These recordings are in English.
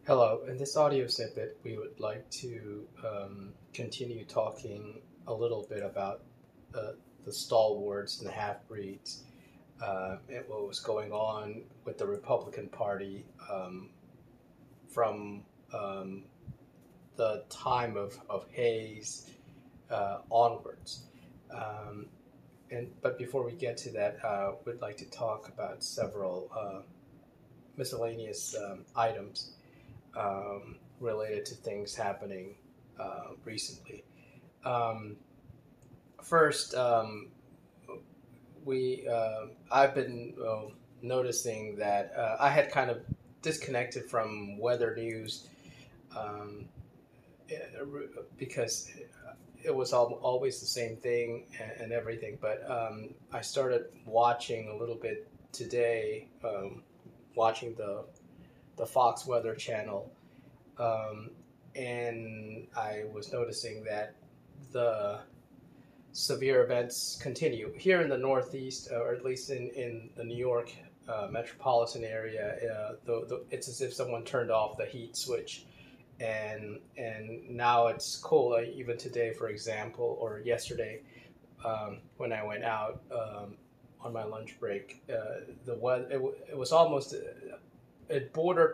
Hello, in this audio snippet, we would like to continue talking a little bit about uh, the stalwarts and the half breeds and what was going on with the Republican Party from um, the time of Hayes onwards. Um, but before we get to that, we'd like to talk about several miscellaneous items related to things happening recently. Um, first, we I've been noticing that I had kind of disconnected from weather news um, because it was always the same thing and everything. But I started watching a little bit today, watching the Fox Weather Channel, um, and I was noticing that the severe events continue here in the Northeast, or at least in the New York metropolitan area. It's as if someone turned off the heat switch, and now it's cool. Even today, for example, or yesterday, when I went out on my lunch break, the weather it was almost it bordered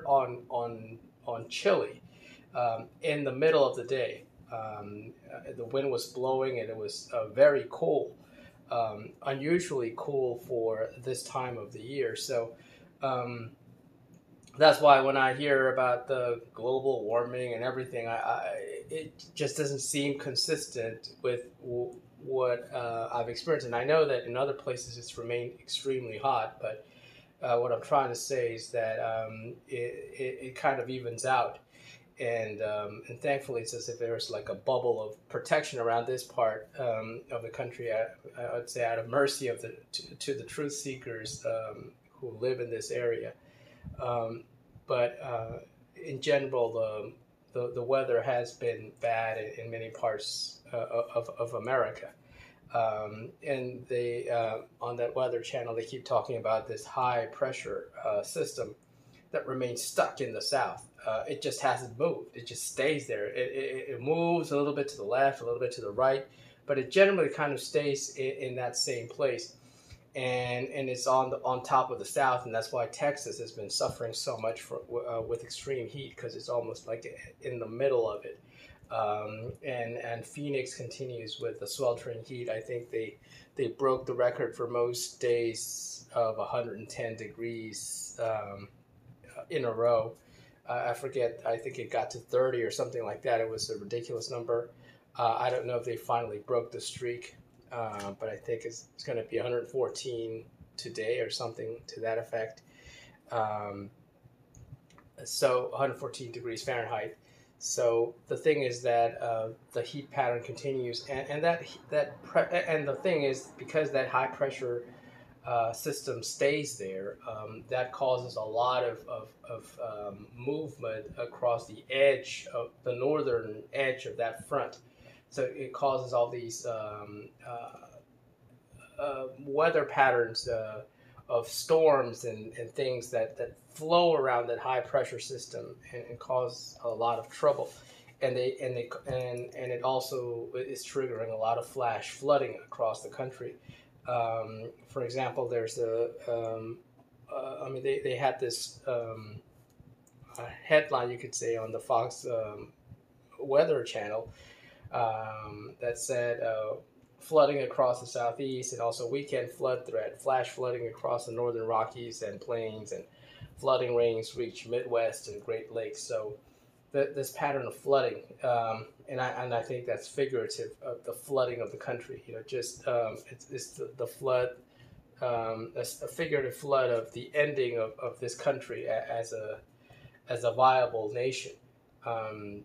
on chilly in the middle of the day. The wind was blowing and it was very cool, unusually cool for this time of the year. So um, that's why when I hear about the global warming and everything, it just doesn't seem consistent with what I've experienced. And I know that in other places it's remained extremely hot, but what I'm trying to say is that it kind of evens out, and thankfully it's as if there's like a bubble of protection around this part of the country. I would say out of mercy of to the truth seekers who live in this area. Um, but in general, the weather has been bad in many parts of America. And they on that weather channel they keep talking about this high pressure system that remains stuck in the south. It just hasn't moved. It just stays there. It moves a little bit to the left, a little bit to the right, but it generally kind of stays in that same place. And it's on top of the south, and that's why Texas has been suffering so much with extreme heat because it's almost like in the middle of it. And Phoenix continues with the sweltering heat. I think they broke the record for most days of 110 degrees in a row. I forget. I think it got to 30 or something like that. It was a ridiculous number. I don't know if they finally broke the streak, but I think it's going to be 114 today or something to that effect. Um, so 114 degrees Fahrenheit. So the thing is that the heat pattern continues, and the thing is because that high pressure system stays there, that causes a lot of movement across the edge of the northern edge of that front. So it causes all these weather patterns of storms and things that flow around that high pressure system and cause a lot of trouble. And it also is triggering a lot of flash flooding across the country. For example, there's they had this headline, you could say, on the Fox Weather Channel that said flooding across the southeast and also weekend flood threat, flash flooding across the northern Rockies and plains, and flooding rains reach Midwest and Great Lakes. So this pattern of flooding, and I think that's figurative of the flooding of the country. Just it's the flood, a figurative flood of the ending of this country as a viable nation, um,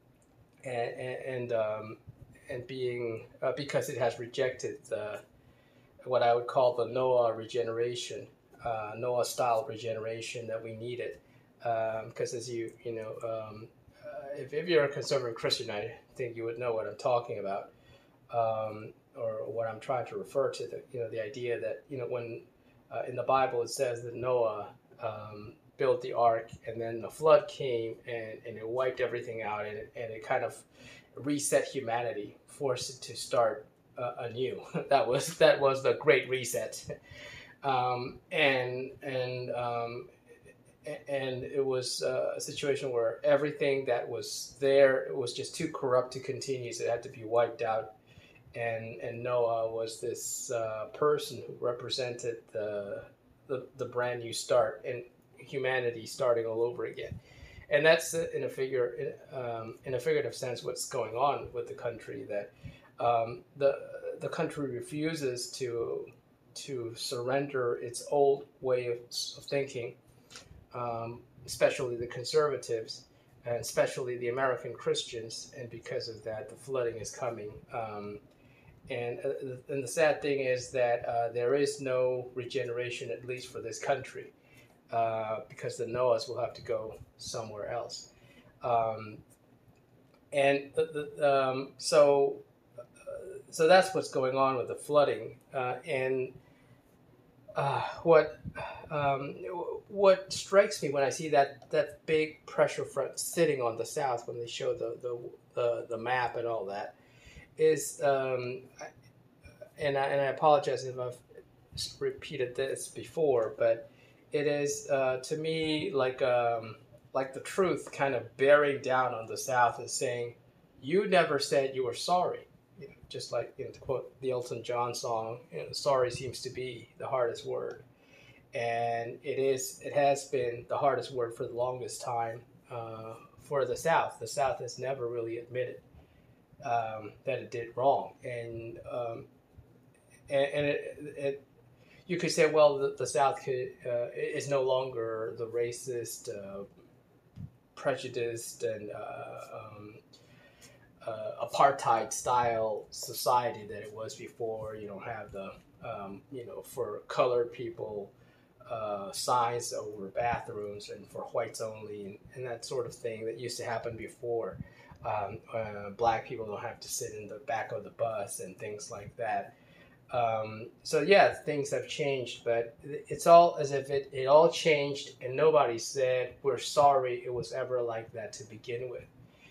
and being because it has rejected what I would call the Noah regeneration, Noah style regeneration that we needed. Because as you know, if you're a conservative Christian, I think you would know what I'm talking about, or what I'm trying to refer to. The idea that when in the Bible it says that Noah built the ark, and then the flood came and it wiped everything out, and it kind of reset humanity, forced it to start anew. That was the Great Reset, and it was a situation where everything that was there, it was just too corrupt to continue, so it had to be wiped out. And Noah was this person who represented the brand new start and humanity starting all over again. And that's in a figurative sense what's going on with the country, that the country refuses to surrender its old way of thinking, especially the conservatives, and especially the American Christians. And because of that, the flooding is coming. And the sad thing is that there is no regeneration, at least for this country, because the Noahs will have to go somewhere else. So that's what's going on with the flooding. What strikes me when I see that big pressure front sitting on the south, when they show the map and all that, is and I apologize if I've repeated this before, but it is to me like the truth kind of bearing down on the South and saying, "You never said you were sorry." Just like, to quote the Elton John song, "Sorry seems to be the hardest word," and it has been the hardest word for the longest time for the South. The South has never really admitted that it did wrong, and you could say, well, the South is no longer the racist, prejudiced, and apartheid style society that it was before. You don't have the for colored people signs over bathrooms, and for whites only, and that sort of thing that used to happen before. Black people don't have to sit in the back of the bus and things like that. So yeah, things have changed, but it's all as if it all changed and nobody said, "We're sorry it was ever like that to begin with."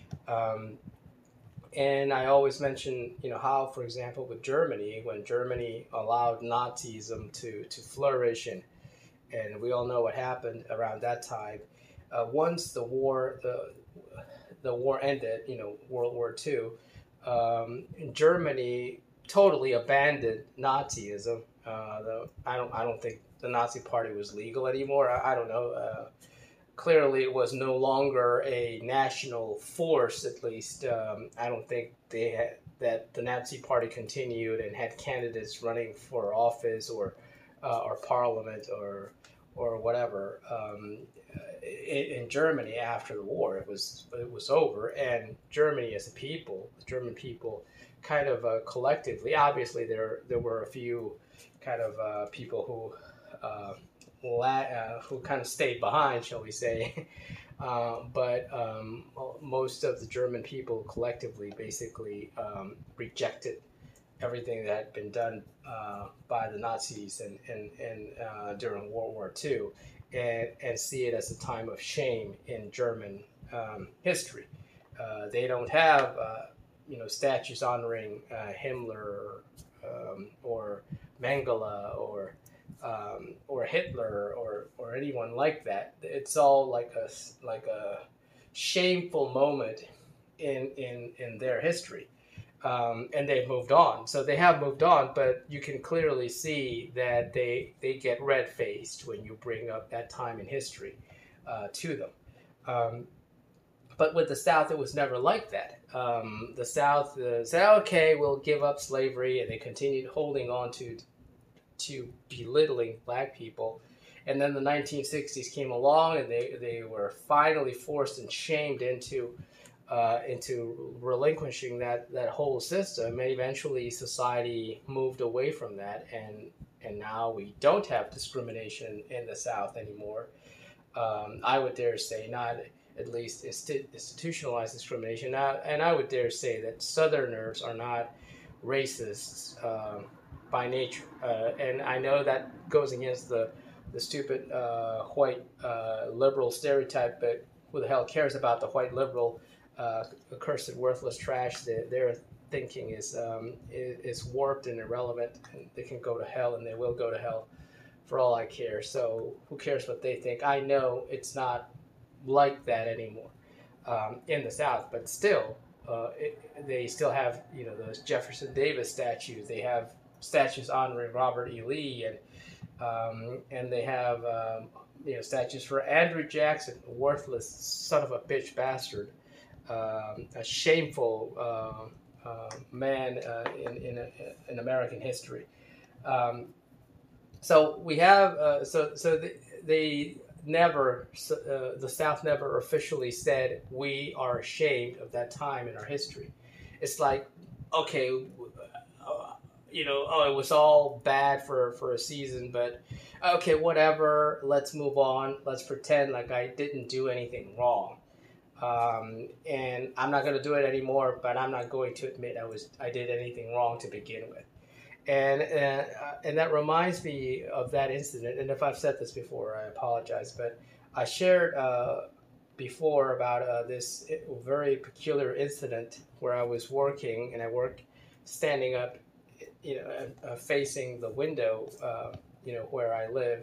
And I always mention, how, for example, with Germany, when Germany allowed Nazism to flourish, and we all know what happened around that time. Once the war ended, World War II, Germany totally abandoned Nazism. I don't think the Nazi Party was legal anymore. I don't know. Clearly, it was no longer a national force. At least, I don't think that the Nazi Party continued and had candidates running for office or parliament or whatever. In Germany after the war, it was over, and Germany as a people, the German people, kind of collectively. Obviously, there were a few kind of people who kind of stayed behind, shall we say, but most of the German people collectively basically rejected everything that had been done by the Nazis and during World War II, and see it as a time of shame in German history. They don't have statues honoring Himmler or Mengele or Hitler or anyone like that. It's all like a shameful moment in their history. And they've moved on. So they have moved on, but you can clearly see that they get red-faced when you bring up that time in history to them. But with the South, it was never like that. The South said, okay, we'll give up slavery, and they continued holding on to belittling black people. And then the 1960s came along, and they were finally forced and shamed into relinquishing that whole system, and eventually society moved away from that, and now we don't have discrimination in the South anymore. I would dare say not at least institutionalized discrimination, and I would dare say that Southerners are not racists by nature, and I know that goes against the the stupid white liberal stereotype, but who the hell cares about the white liberal, accursed, worthless trash? Their thinking is warped and irrelevant, and they can go to hell, and they will go to hell for all I care. So who cares what they think? I know it's not like that anymore in the South, but still, they still have those Jefferson Davis statues. They have statues honoring Robert E. Lee, and they have statues for Andrew Jackson, a worthless son of a bitch bastard, a shameful man in American history. So we have they never the South never officially said we are ashamed of that time in our history. It's like, okay, it was all bad for a season, but okay, whatever. Let's move on. Let's pretend like I didn't do anything wrong. And I'm not going to do it anymore, but I'm not going to admit I did anything wrong to begin with. And that reminds me of that incident. And if I've said this before, I apologize. But I shared before about this very peculiar incident where I was working, and I worked standing up, facing the window, where I live.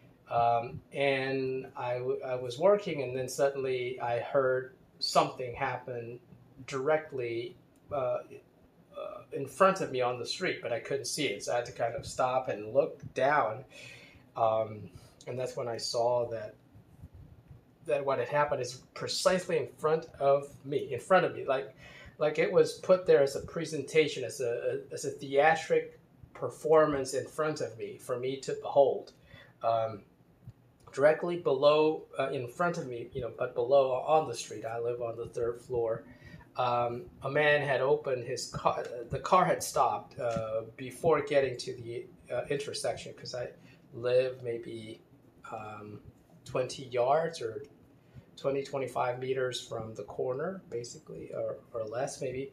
And I was working, and then suddenly I heard something happen directly in front of me on the street, but I couldn't see it, so I had to kind of stop and look down, and that's when I saw that what had happened is precisely in front of me, like it was put there as a presentation, as a theatric performance in front of me for me to behold. Directly below, in front of me, but below on the street. I live on the third floor. A man had opened his car. The car had stopped before getting to the intersection, because I live maybe 20 yards or 25 meters from the corner, basically, or less maybe.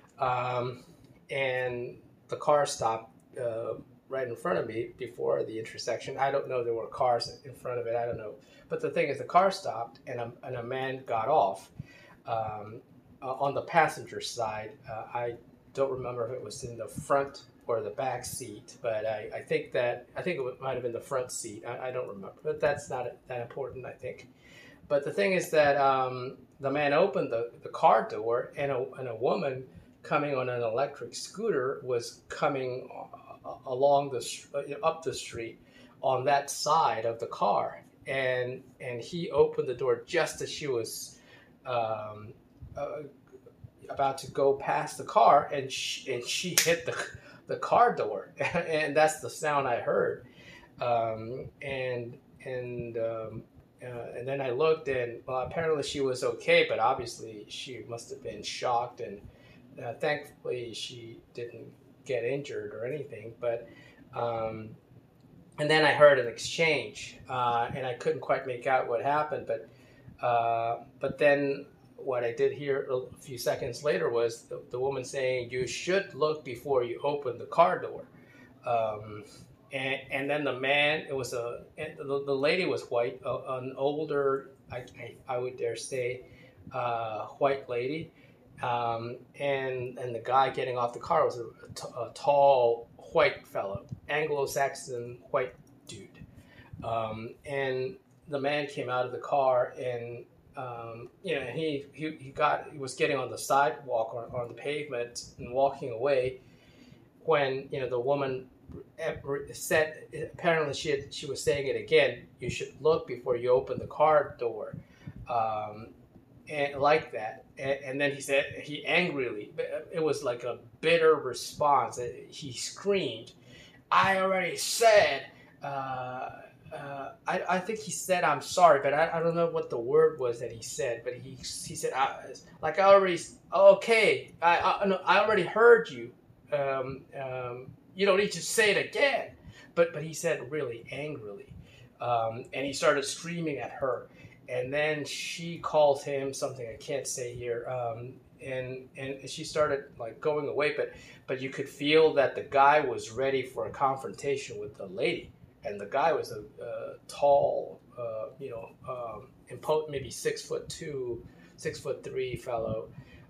And the car stopped right in front of me before the intersection. I don't know, there were cars in front of it, I don't know. But the thing is, the car stopped, and a man got off on the passenger side. I don't remember if it was in the front or the back seat, but I think it might have been the front seat. I don't remember, but that's not that important, I think. But the thing is that the man opened the car door, and a woman coming on an electric scooter was coming along up the street on that side of the car, and he opened the door just as she was about to go past the car, and she hit the car door, and that's the sound I heard, and then I looked, and apparently she was okay, but obviously she must have been shocked, and thankfully she didn't get injured or anything. But and then I heard an exchange, and I couldn't quite make out what happened, but then what I did hear a few seconds later was the woman saying, "You should look before you open the car door." And then the man, the lady was white, an older, I would dare say, white lady, and the guy getting off the car was a tall white fellow, Anglo-Saxon white dude, and the man came out of the car, and he was getting on the sidewalk or on the pavement and walking away when the woman said, apparently she was saying it again, "You should look before you open the car door," and like that. And then he said, he angrily, it was like a bitter response. He screamed, "I already said." I think he said, "I'm sorry," but I don't know what the word was that he said. But he said, "Like I already, okay, I already heard you. You don't need to say it again." But he said really angrily, and he started screaming at her, and then she called him something I can't say here, and she started like going away. But you could feel that the guy was ready for a confrontation with the lady. and the guy was a tall, maybe 6'2", 6'3" fellow,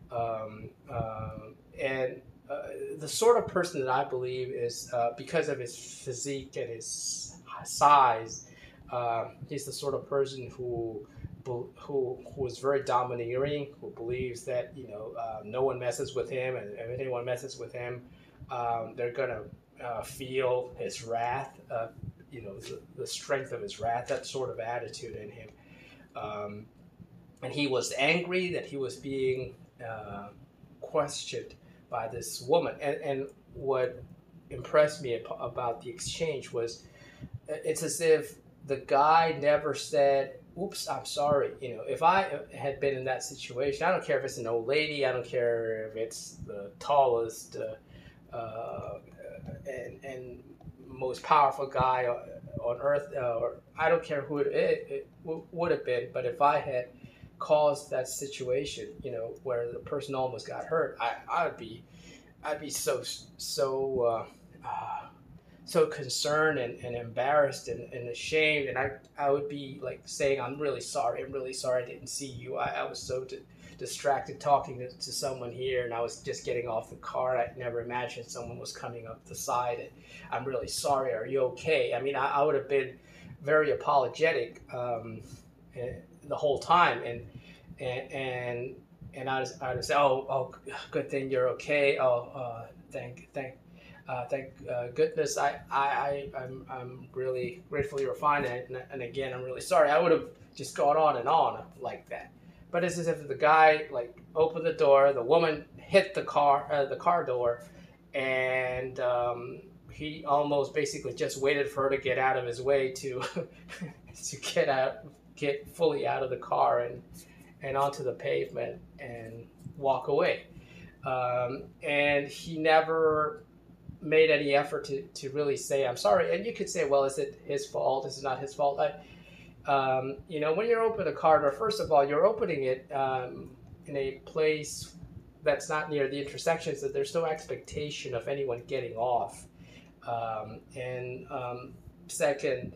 and the sort of person that I believe is because of his physique and his size, he's the sort of person who is very domineering, who believes that no one messes with him, and if anyone messes with him, they're gonna feel his wrath, the strength of his wrath, that sort of attitude in him. And he was angry that he was being questioned by this woman. And what impressed me about the exchange was it's as if the guy never said, oops, I'm sorry. If I had been in that situation, I don't care if it's an old lady, I don't care if it's the tallest and most powerful guy on earth, or I don't care who it would have been, but if I had caused that situation, where the person almost got hurt, I'd be so concerned and embarrassed and ashamed, and I would be like saying, I'm really sorry I didn't see you, I was so distracted talking to someone here, and I was just getting off the car. I never imagined someone was coming up the side, and I'm really sorry, are you okay? I mean, I would have been very apologetic the whole time, and I would say, oh, good thing you're okay. Thank goodness. I'm really grateful you're fine, and again, I'm really sorry. I would have just gone on and on like that. But it's as if the guy opened the door, the woman hit the car door, and he almost basically just waited for her to get out of his way to get fully out of the car and onto the pavement and walk away. And he never made any effort to really say, I'm sorry. And you could say, well, is it his fault? Is it not his fault? When you open a car door, first of all, you're opening it in a place that's not near the intersections, that there's no expectation of anyone getting off. Second,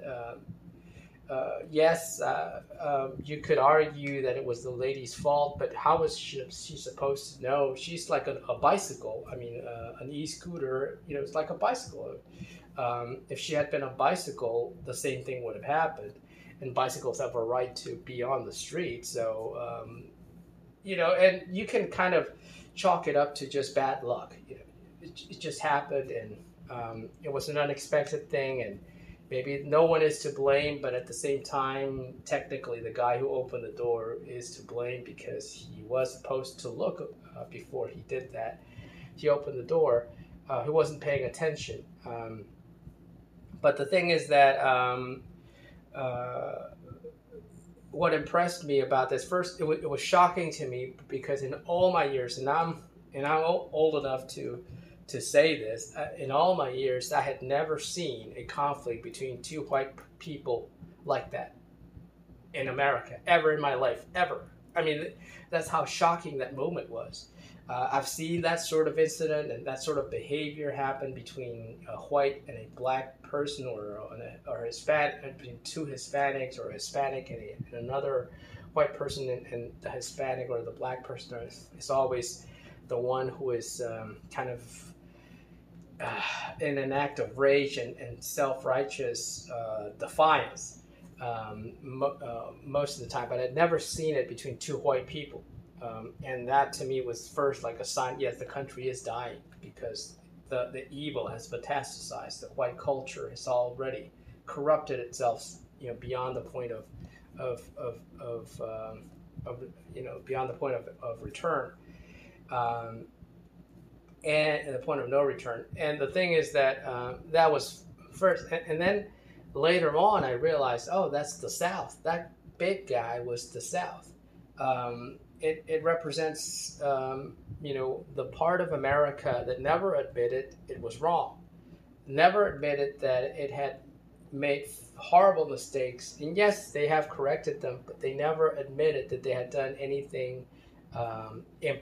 yes, you could argue that it was the lady's fault, but how was she supposed to know? She's like a bicycle. I mean, an e-scooter, it's like a bicycle. If she had been a bicycle, the same thing would have happened. And bicycles have a right to be on the street. So, and you can kind of chalk it up to just bad luck. It just happened, and it was an unexpected thing, and maybe no one is to blame, but at the same time, technically, the guy who opened the door is to blame because he was supposed to look before he did that. He opened the door. He wasn't paying attention. But the thing is that what impressed me about this, first, it was shocking to me because in all my years, and I'm old enough to say this, in all my years, I had never seen a conflict between two white people like that in America, ever in my life, ever. I mean, that's how shocking that moment was. I've seen that sort of incident and that sort of behavior happen between a white and a black person, or Hispanic, between two Hispanics, or a Hispanic and another white person, and the Hispanic or the black person is always the one who is kind of in an act of rage and self-righteous defiance most of the time. But I'd never seen it between two white people. And that to me was first like a sign, yes, the country is dying because the evil has metastasized. The white culture has already corrupted itself, beyond the point of beyond the point of return, and the point of no return. And the thing is that that was first, and then later on I realized, oh, that's the South. That big guy was the South. It represents, the part of America that never admitted it was wrong, never admitted that it had made horrible mistakes. And yes, they have corrected them, but they never admitted that they had done anything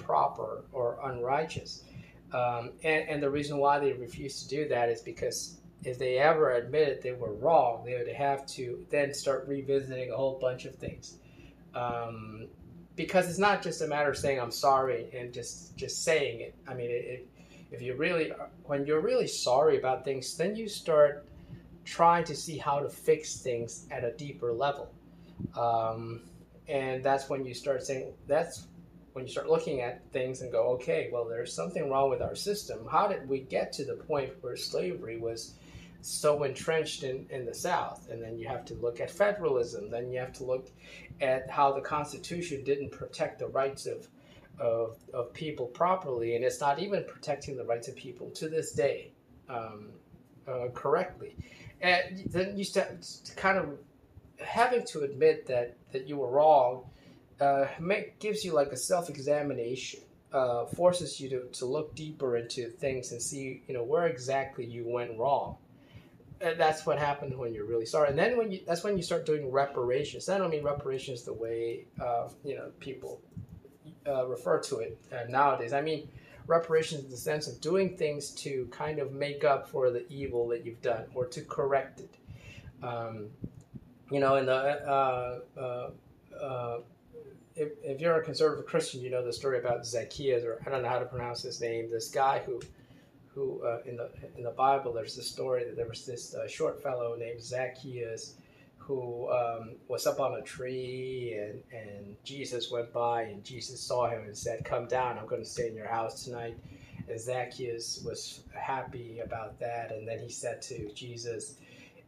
improper or unrighteous. And the reason why they refuse to do that is because if they ever admitted they were wrong, they would have to then start revisiting a whole bunch of things. Um, because it's not just a matter of saying I'm sorry and just saying it. I mean, if you really, when you're really sorry about things, then you start trying to see how to fix things at a deeper level. Um, and that's when you start saying, that's when you start looking at things and go, okay, well, there's something wrong with our system. How did we get to the point where slavery was so entrenched in the South? And then you have to look at federalism. Then you have to look at how the Constitution didn't protect the rights of people properly. And it's not even protecting the rights of people to this day correctly. And then you start kind of having to admit that you were wrong gives you like a self-examination, forces you to look deeper into things and see, where exactly you went wrong. And that's what happened when you're really sorry. And then that's when you start doing reparations. I don't mean reparations the way people refer to it nowadays. I mean reparations in the sense of doing things to kind of make up for the evil that you've done or to correct it. In the if you're a conservative Christian, you know the story about Zacchaeus, or I don't know how to pronounce his name. This guy who in the Bible, there's this story that there was this short fellow named Zacchaeus who was up on a tree, and Jesus went by, and Jesus saw him and said, "Come down, I'm going to stay in your house tonight." And Zacchaeus was happy about that, and then he said to Jesus,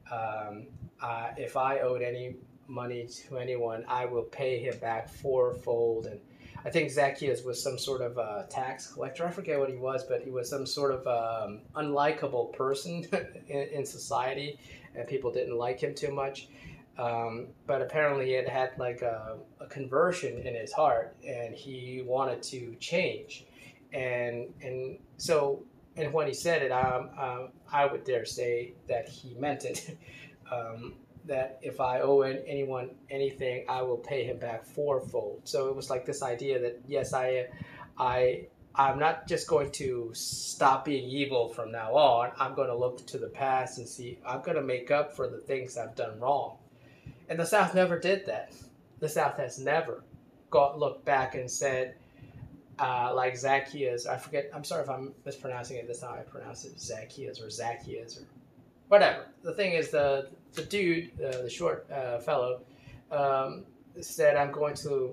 if I owed any money to anyone, I will pay him back fourfold. And I think Zacchaeus was some sort of tax collector. I forget what he was, but he was some sort of unlikable person in society, and people didn't like him too much. But apparently it had like a conversion in his heart, and he wanted to change. And so, and when he said it, I would dare say that he meant it. That if I owe anyone anything, I will pay him back fourfold. So it was like this idea that yes, I'm not just going to stop being evil from now on. I'm going to look to the past and see. I'm going to make up for the things I've done wrong. And the South never did that. The South has never looked back and said, like Zacchaeus. I forget. I'm sorry if I'm mispronouncing it. That's how I pronounce it: Zacchaeus or whatever. The thing is, the dude, the short fellow, said, "I'm going to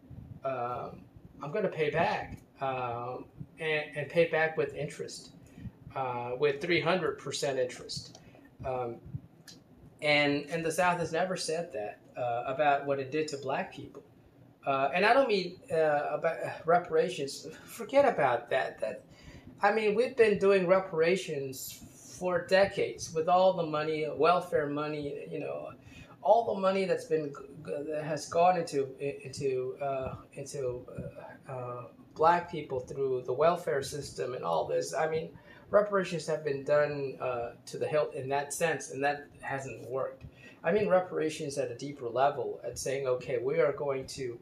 pay back, and pay back with interest, with 300% interest." And the South has never said that about what it did to Black people. And I don't mean about reparations. Forget about that. We've been doing reparations for decades with all the money, welfare money, all the money that has gone into Black people through the welfare system and all this. Reparations have been done to the hilt in that sense, and that hasn't worked. Reparations at a deeper level, at saying, okay, we are going to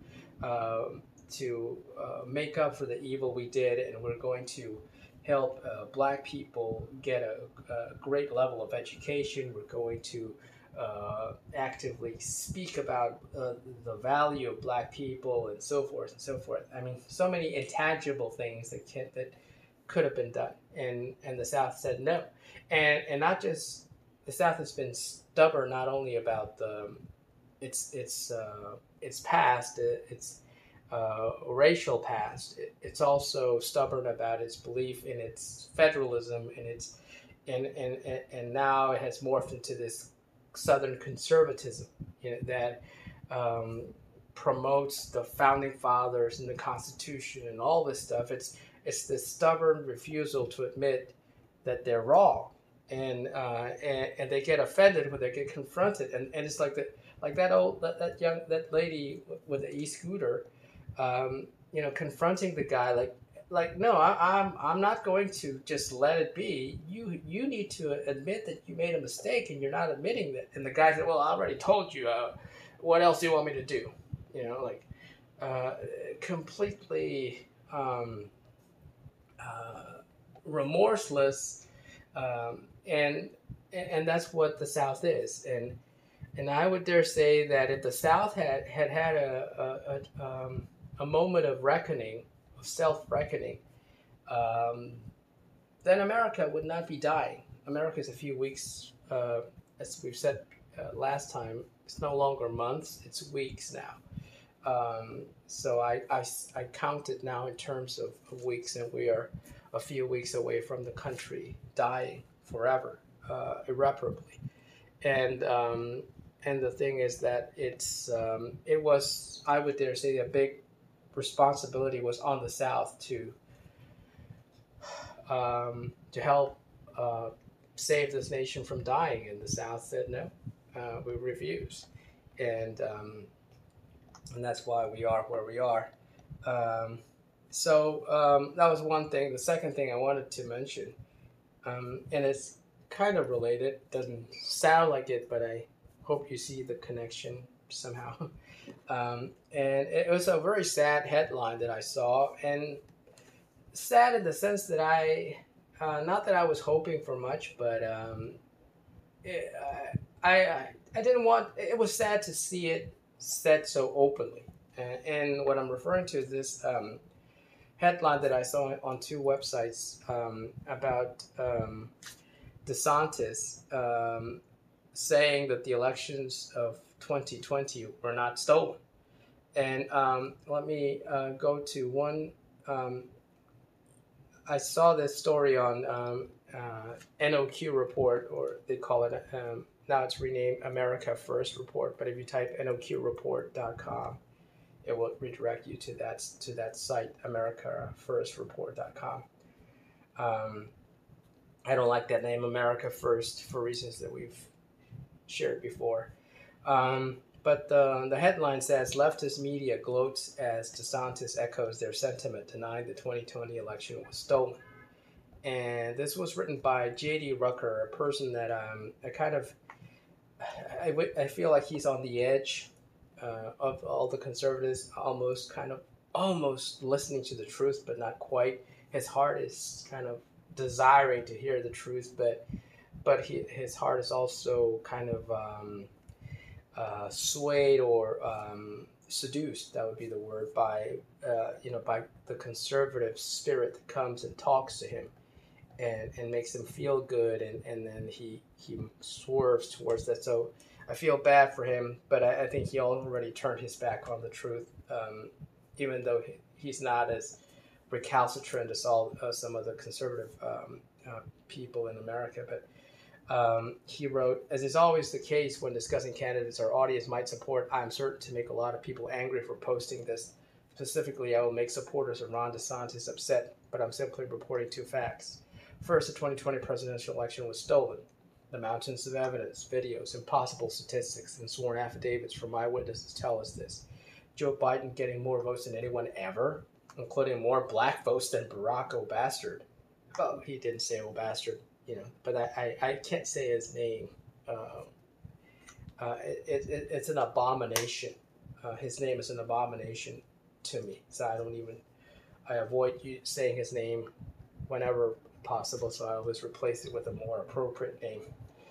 make up for the evil we did, and we're going to help Black people get a great level of education. We're going to actively speak about the value of Black people and so forth and so forth. So many intangible things that could have been done, and the South said no, and not just the South has been stubborn not only about its past, its racial past. It's also stubborn about its belief in its federalism, and now it has morphed into this Southern conservatism that promotes the founding fathers and the Constitution and all this stuff. It's this stubborn refusal to admit that they're wrong, and they get offended when they get confronted, and it's like that lady with the e-scooter, confronting the guy like no, I'm not going to just let it be. You need to admit that you made a mistake, and you're not admitting that. And the guy said, well, I already told you. What else do you want me to do? Completely remorseless, and and that's what the South is. And I would dare say that if the South had a moment of reckoning, of self reckoning, um, then America would not be dying. America is a few weeks, as we've said last time. It's no longer months; it's weeks now. So I count it now in terms of weeks, and we are a few weeks away from the country dying forever, irreparably. And and the thing is that it was, I would dare say, a big responsibility was on the South to help save this nation from dying. And the South said no, we refuse, and um, and that's why we are where we are. Um, that was one thing. The second thing I wanted to mention, and it's kind of related, doesn't sound like it, but I hope you see the connection somehow. And it was a very sad headline that I saw, and sad in the sense that not that I was hoping for much, but it, I didn't want. It was sad to see it said so openly, and what I'm referring to is this headline that I saw on two websites about DeSantis saying that the elections of 2020 were not stolen. And let me go to one. I saw this story on NOQ Report, or they call it, now it's renamed America First Report, but if you type noqreport.com, it will redirect you to that site, americafirstreport.com. I don't like that name, America First, for reasons that we've shared before. But the headline says, leftist media gloats as DeSantis echoes their sentiment denying the 2020 election was stolen. And this was written by J.D. Rucker, a person that I feel like he's on the edge of all the conservatives, almost listening to the truth, but not quite. His heart is kind of desiring to hear the truth, but his heart is also kind of swayed or seduced. That would be the word, by by the conservative spirit that comes and talks to him and makes him feel good, and then he swerves towards that. So I feel bad for him, but I think he already turned his back on the truth, even though he's not as recalcitrant as some of the conservative people in America. But he wrote, as is always the case when discussing candidates our audience might support, I am certain to make a lot of people angry for posting this. Specifically, I will make supporters of Ron DeSantis upset, but I'm simply reporting two facts. First, the 2020 presidential election was stolen. The mountains of evidence, videos, impossible statistics, and sworn affidavits from eyewitnesses tell us this. Joe Biden getting more votes than anyone ever, including more black votes than Barack Obastard. Oh, he didn't say Obastard, but I can't say his name. It's an abomination. His name is an abomination to me, so I avoid saying his name whenever possible, so I always replace it with a more appropriate name.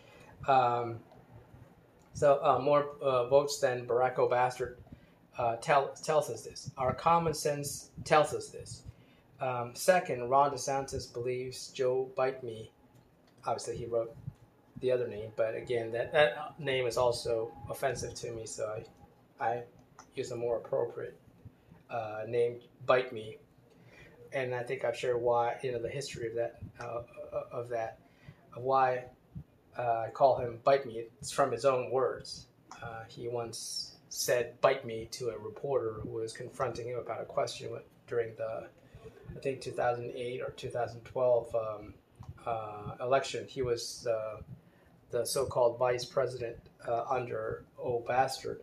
More votes than Barack Obastard tells us this. Our common sense tells us this. Second, Ron DeSantis believes Joe Bite Me. Obviously, he wrote the other name, but again, that name is also offensive to me, so I use a more appropriate name, Bite Me. And I think I've shared why, the history of that, why I call him Bite Me. It's from his own words. He once said "bite me" to a reporter who was confronting him about a question during the, I think, 2008 or 2012 election. He was the so-called vice president under Obastard,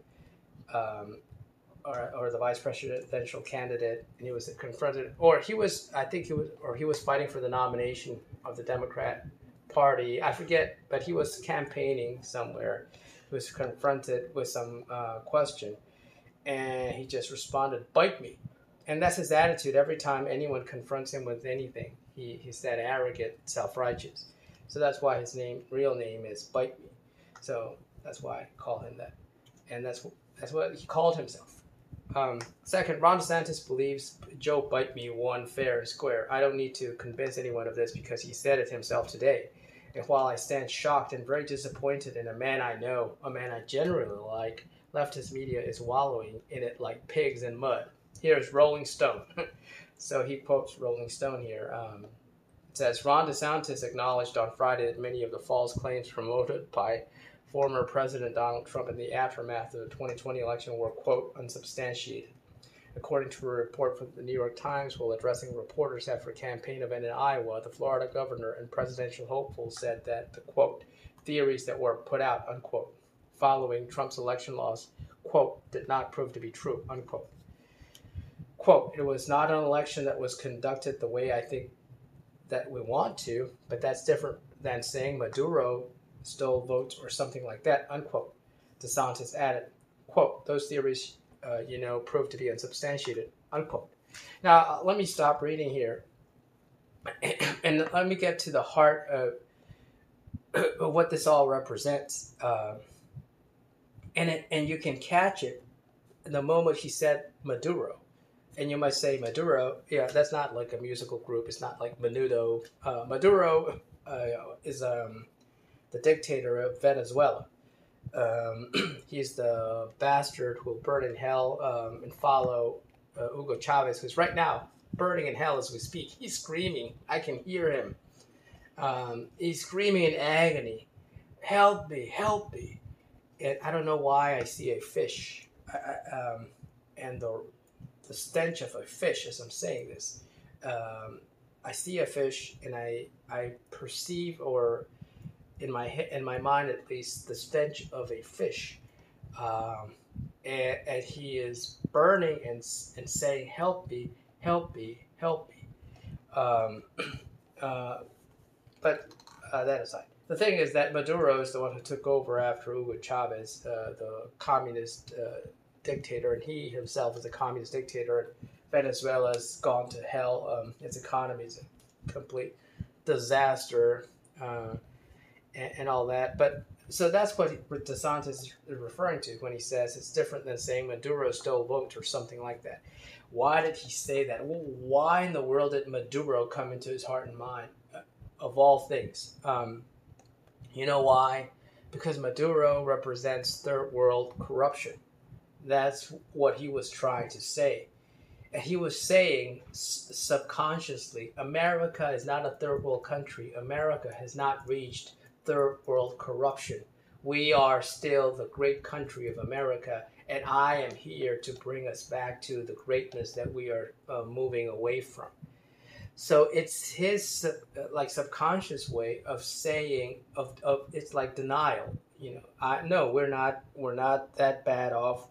or the vice presidential candidate, and he was confronted, he was fighting for the nomination of the Democrat Party. I forget, but he was campaigning somewhere. He was confronted with some question, and he just responded, "Bite me." And that's his attitude every time anyone confronts him with anything. He's that arrogant, self-righteous. So that's why his real name is Bite Me. So that's why I call him that, and that's what he called himself. Second, Ron DeSantis believes Joe Bite Me won fair and square. I don't need to convince anyone of this because he said it himself today. And while I stand shocked and very disappointed in a man I know, a man I generally like, leftist media is wallowing in it like pigs in mud. Here's Rolling Stone. So he quotes Rolling Stone here. It says, Ron DeSantis acknowledged on Friday that many of the false claims promoted by former President Donald Trump in the aftermath of the 2020 election were, quote, unsubstantiated. According to a report from the New York Times, while addressing reporters after a campaign event in Iowa, the Florida governor and presidential hopeful said that the, quote, theories that were put out, unquote, following Trump's election loss, quote, did not prove to be true, unquote. Quote, it was not an election that was conducted the way I think that we want to, but that's different than saying Maduro stole votes or something like that, unquote. DeSantis added, quote, those theories, proved to be unsubstantiated, unquote. Now, let me stop reading here and let me get to the heart of what this all represents. And you can catch it the moment he said Maduro. And you might say Maduro, yeah, that's not like a musical group. It's not like Menudo. Maduro is the dictator of Venezuela. He's the bastard who will burn in hell and follow Hugo Chavez, who's right now burning in hell as we speak. He's screaming. I can hear him. He's screaming in agony. Help me, help me. And I don't know why I see a fish. And the stench of a fish as I'm saying this. I see a fish and I perceive, or in my mind at least, the stench of a fish, and he is burning and saying, "Help me, help me, help me." But that aside, the thing is that Maduro is the one who took over after Hugo Chavez, the communist dictator, and he himself is a communist dictator. Venezuela's gone to hell. Its economy is a complete disaster. And all that. But so that's what DeSantis is referring to when he says it's different than saying Maduro stole votes or something like that. Why did he say that? Well, why in the world did Maduro come into his heart and mind, of all things? You know why? Because Maduro represents third world corruption. That's what he was trying to say. And he was saying subconsciously, America is not a third world country. America has not reached third world corruption. We are still the great country of America, and I am here to bring us back to the greatness that we are moving away from. So it's his subconscious way of saying of it's like denial. No, we're not that bad off.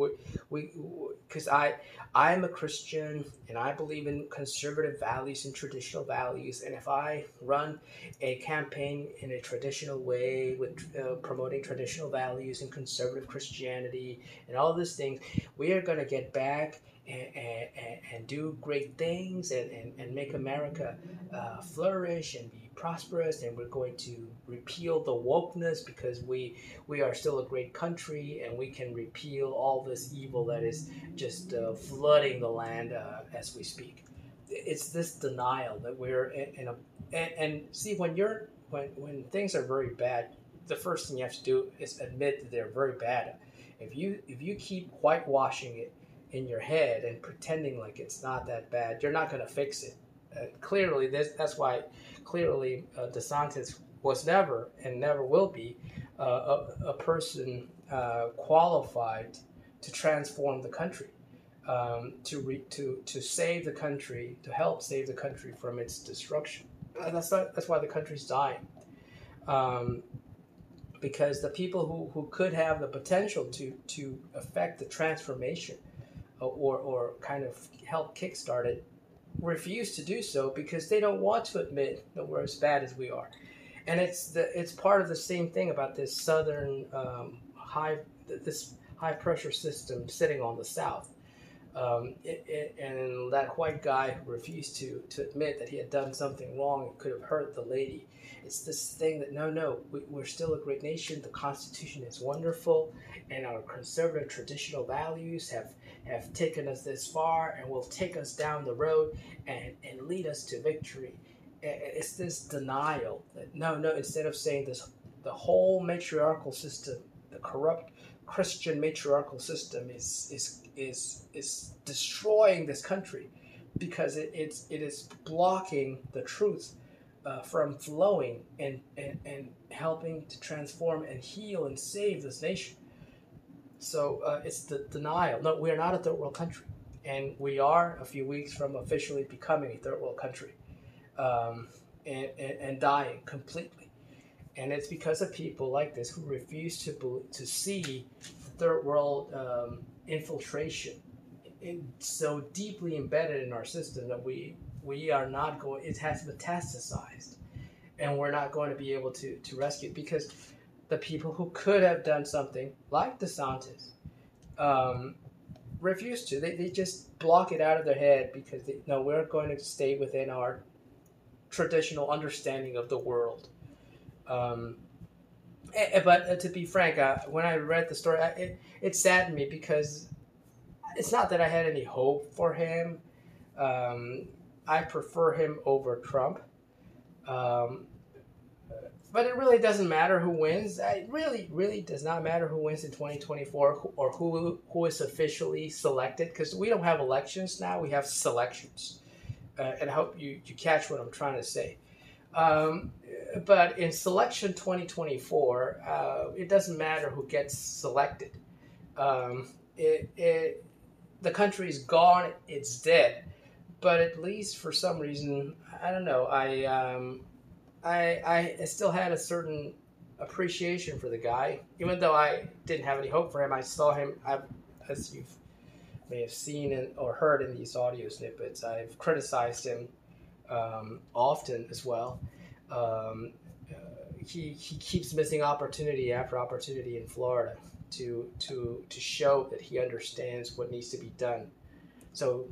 Because I'm a Christian and I believe in conservative values and traditional values. And if I run a campaign in a traditional way with promoting traditional values and conservative Christianity and all these things, we are going to get back and do great things and make America flourish and be prosperous, and we're going to repeal the wokeness because we are still a great country and we can repeal all this evil that is just flooding the land as we speak. It's this denial that we're in a and see when things are very bad, the first thing you have to do is admit that they're very bad. If you keep whitewashing it in your head and pretending like it's not that bad, you're not going to fix it. Clearly, that's why DeSantis was never and never will be a person qualified to transform the country, to save the country, to help save the country from its destruction. That's why the country's dying. Because the people who could have the potential to affect the transformation or kind of help kickstart it refuse to do so because they don't want to admit that we're as bad as we are. And it's part of the same thing about this southern high pressure system sitting on the South. And that white guy who refused to admit that he had done something wrong and could have hurt the lady. It's this thing that no, we're still a great nation. The Constitution is wonderful, and our conservative traditional values have taken us this far and will take us down the road and lead us to victory. It's this denial that no, instead of saying this, the whole matriarchal system, the corrupt Christian matriarchal system is destroying this country because it is blocking the truth from flowing and helping to transform and heal and save this nation. So it's the denial. No, we are not a third world country, and we are a few weeks from officially becoming a third world country, and dying completely. And it's because of people like this who refuse to see the third world infiltration. It's so deeply embedded in our system that we are not going. It has metastasized, and we're not going to be able to rescue it because the people who could have done something, like DeSantis, refuse to. They just block it out of their head because we're going to stay within our traditional understanding of the world. But to be frank, when I read the story, it saddened me because it's not that I had any hope for him. I prefer him over Trump. But it really doesn't matter who wins. It really does not matter who wins in 2024 or who is officially selected, because we don't have elections now. We have selections. And I hope you catch what I'm trying to say. But in selection 2024, it doesn't matter who gets selected. The country's gone, it's dead. But at least for some reason, I don't know, I still had a certain appreciation for the guy, even though I didn't have any hope for him. I saw him, as you may have seen or heard in these audio snippets, I've criticized him often as well. He keeps missing opportunity after opportunity in Florida to show that he understands what needs to be done. So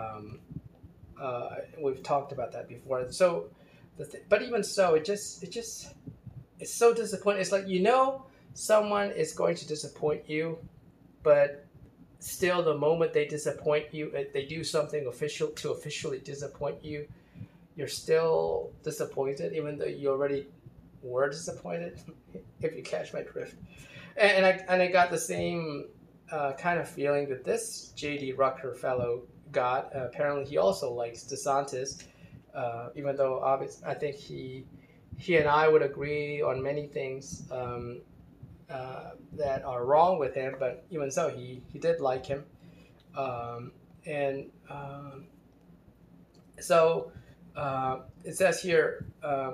we've talked about that before. So, but even so, it's so disappointing. It's like someone is going to disappoint you, but still, the moment they disappoint you, they do something officially disappoint you, you're still disappointed, even though you already were disappointed, if you catch my drift. And I got the same kind of feeling that this J.D. Rucker fellow got. Apparently, he also likes DeSantis, even though obviously I think he and I would agree on many things that are wrong with him. But even so, he did like him, so. It says here,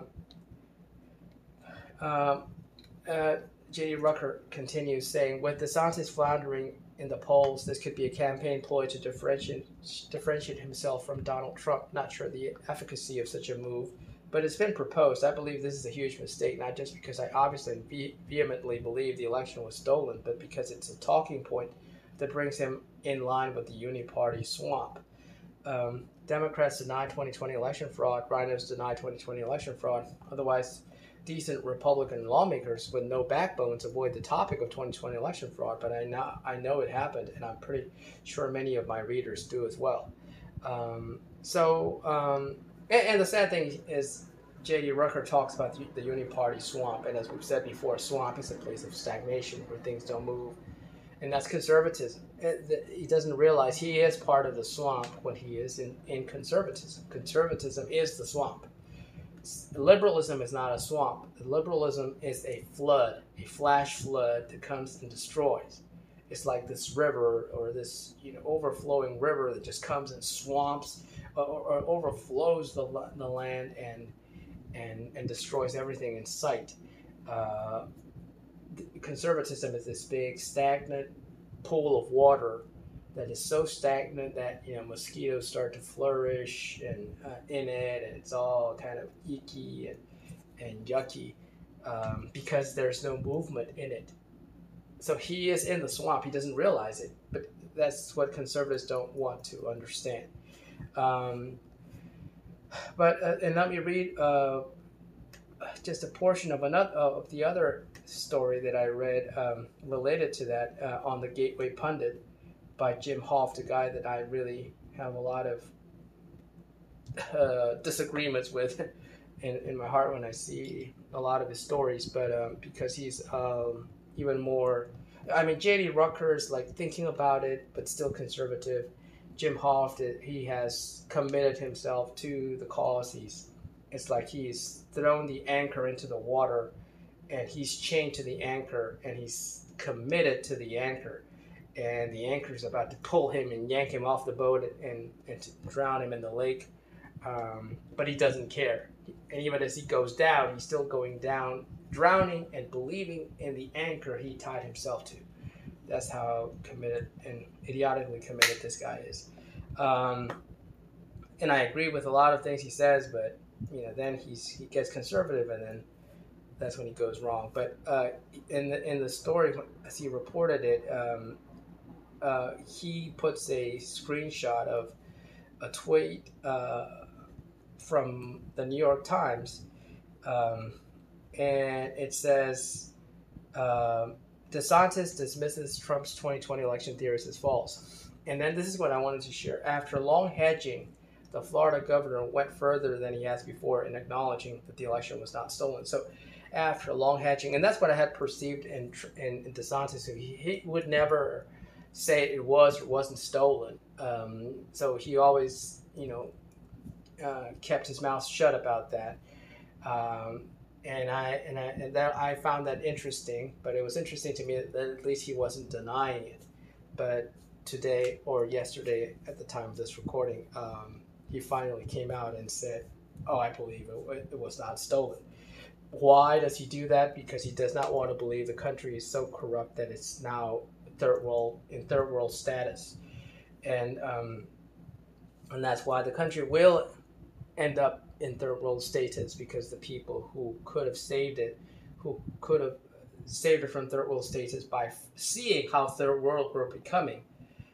J.D. Rucker continues saying, with DeSantis floundering in the polls, this could be a campaign ploy to differentiate himself from Donald Trump. Not sure the efficacy of such a move, but it's been proposed. I believe this is a huge mistake, not just because I obviously vehemently believe the election was stolen, but because it's a talking point that brings him in line with the Uni-Party swamp. Democrats deny 2020 election fraud. Rhinos deny 2020 election fraud. Otherwise, decent Republican lawmakers with no backbones avoid the topic of 2020 election fraud. But I know it happened, and I'm pretty sure many of my readers do as well. And the sad thing is, J.D. Rucker talks about the Uni-Party swamp, and as we've said before, a swamp is a place of stagnation where things don't move. And that's conservatism. He doesn't realize he is part of the swamp when he is in conservatism. Conservatism is the swamp. Liberalism is not a swamp. Liberalism is a flood, a flash flood that comes and destroys. It's like this river or this overflowing river that just comes and swamps or overflows the land and destroys everything in sight. Conservatism is this big stagnant pool of water that is so stagnant that mosquitoes start to flourish and in it, and it's all kind of icky and yucky because there's no movement in it. So he is in the swamp. He doesn't realize it, but that's what conservatives don't want to understand. Um, but and let me read just a portion of another of the other story that I read related to that on the Gateway Pundit by Jim Hoft, a guy that I really have a lot of disagreements with in my heart when I see a lot of his stories, but because he's even more. I mean, J.D. Rucker's like thinking about it, but still conservative. Jim Hoft, he has committed himself to the cause. It's like he's thrown the anchor into the water, and he's chained to the anchor, and he's committed to the anchor, and the anchor is about to pull him and yank him off the boat and to drown him in the lake. But he doesn't care. And even as he goes down, he's still going down, drowning and believing in the anchor he tied himself to. That's how committed and idiotically committed this guy is. And I agree with a lot of things he says, but then he gets conservative, and then that's when he goes wrong. But in the story, as he reported it, he puts a screenshot of a tweet from the New York Times, and it says, DeSantis dismisses Trump's 2020 election theories as false. And then this is what I wanted to share. After long hedging, the Florida governor went further than he has before in acknowledging that the election was not stolen. So after long hedging, and that's what I had perceived in DeSantis, he would never say it was or wasn't stolen. So he always, kept his mouth shut about that. And I found that interesting, but it was interesting to me that at least he wasn't denying it. But today or yesterday, at the time of this recording, he finally came out and said, "Oh, I believe it was not stolen." Why does he do that? Because he does not want to believe the country is so corrupt that it's now third world status, and that's why the country will end up in third world status, because the people who could have saved it from third world status by seeing how third world we're becoming,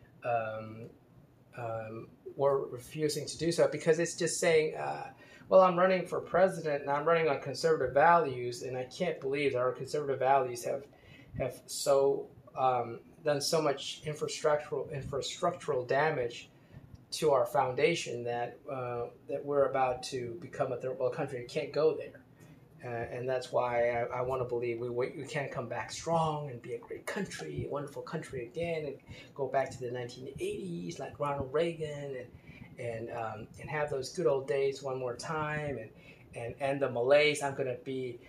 were refusing to do so, because it's just saying, well, I'm running for president and I'm running on conservative values, and I can't believe that our conservative values have so done so much infrastructural damage to our foundation that we're about to become a third world country. It can't go there. And that's why I want to believe we can come back strong and be a great country, a wonderful country again, and go back to the 1980s like Ronald Reagan, and have those good old days one more time, and the Malays. I'm going to be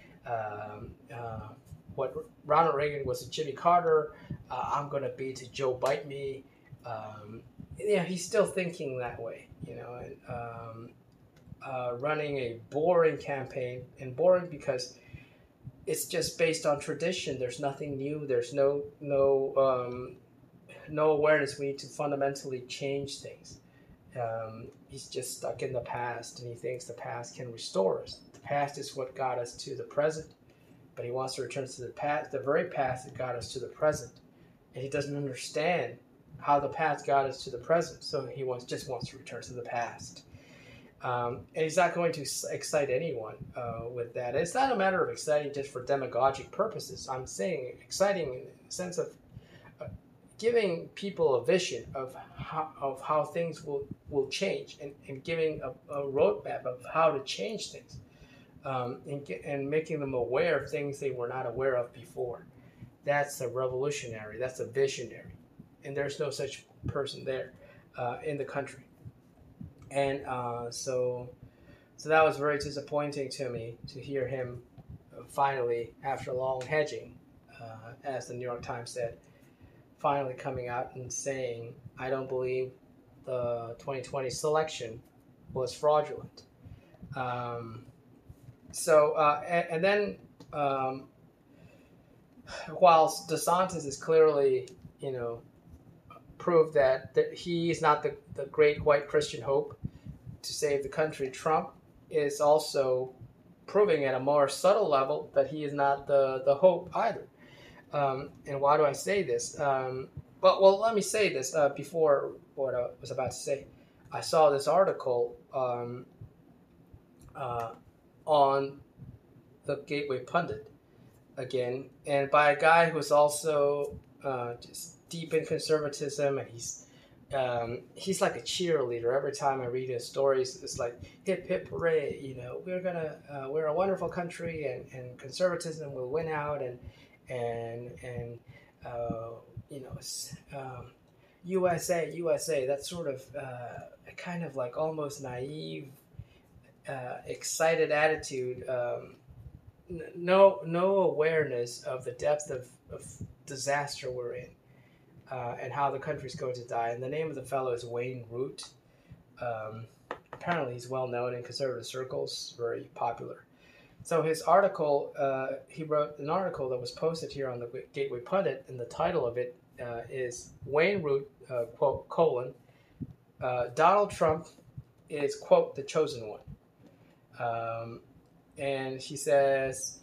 what Ronald Reagan was to Jimmy Carter. I'm going to be to Joe Bite Me. He's still thinking that way, and running a boring campaign, and boring because it's just based on tradition. There's nothing new. There's no awareness. We need to fundamentally change things. He's just stuck in the past, and he thinks the past can restore us. The past is what got us to the present, but he wants to return to the past, the very past that got us to the present, and he doesn't understand how the past got us to the present, so he just wants to return to the past. And he's not going to excite anyone with that. It's not a matter of exciting just for demagogic purposes. I'm saying exciting in the sense of giving people a vision of how things will change, and giving a roadmap of how to change things, and making them aware of things they were not aware of before. That's a revolutionary. That's a visionary. And there's no such person there in the country. And so that was very disappointing to me, to hear him finally, after long hedging, as the New York Times said, finally coming out and saying, I don't believe the 2020 selection was fraudulent. And then while DeSantis is clearly, proved that he is not the great white Christian hope to save the country, Trump is also proving at a more subtle level that he is not the hope either. And why do I say this? Well, let me say this before what I was about to say. I saw this article uh, on the Gateway Pundit again, and by a guy who's also just deep in conservatism, and he's like a cheerleader. Every time I read his stories, it's like hip hip hooray! You know, we're a wonderful country, and conservatism will win out, and uh, you know, USA, USA. That sort of kind of like almost naive, excited attitude. No awareness of the depth of disaster we're in, and how the country's going to die. And the name of the fellow is Wayne Root. Um, Apparently, he's well known in conservative circles, very popular. So his article, he wrote an article that was posted here on the Gateway Pundit, and the title of it is Wayne Root, quote, colon, Donald Trump is, quote, the chosen one. Um, and he says,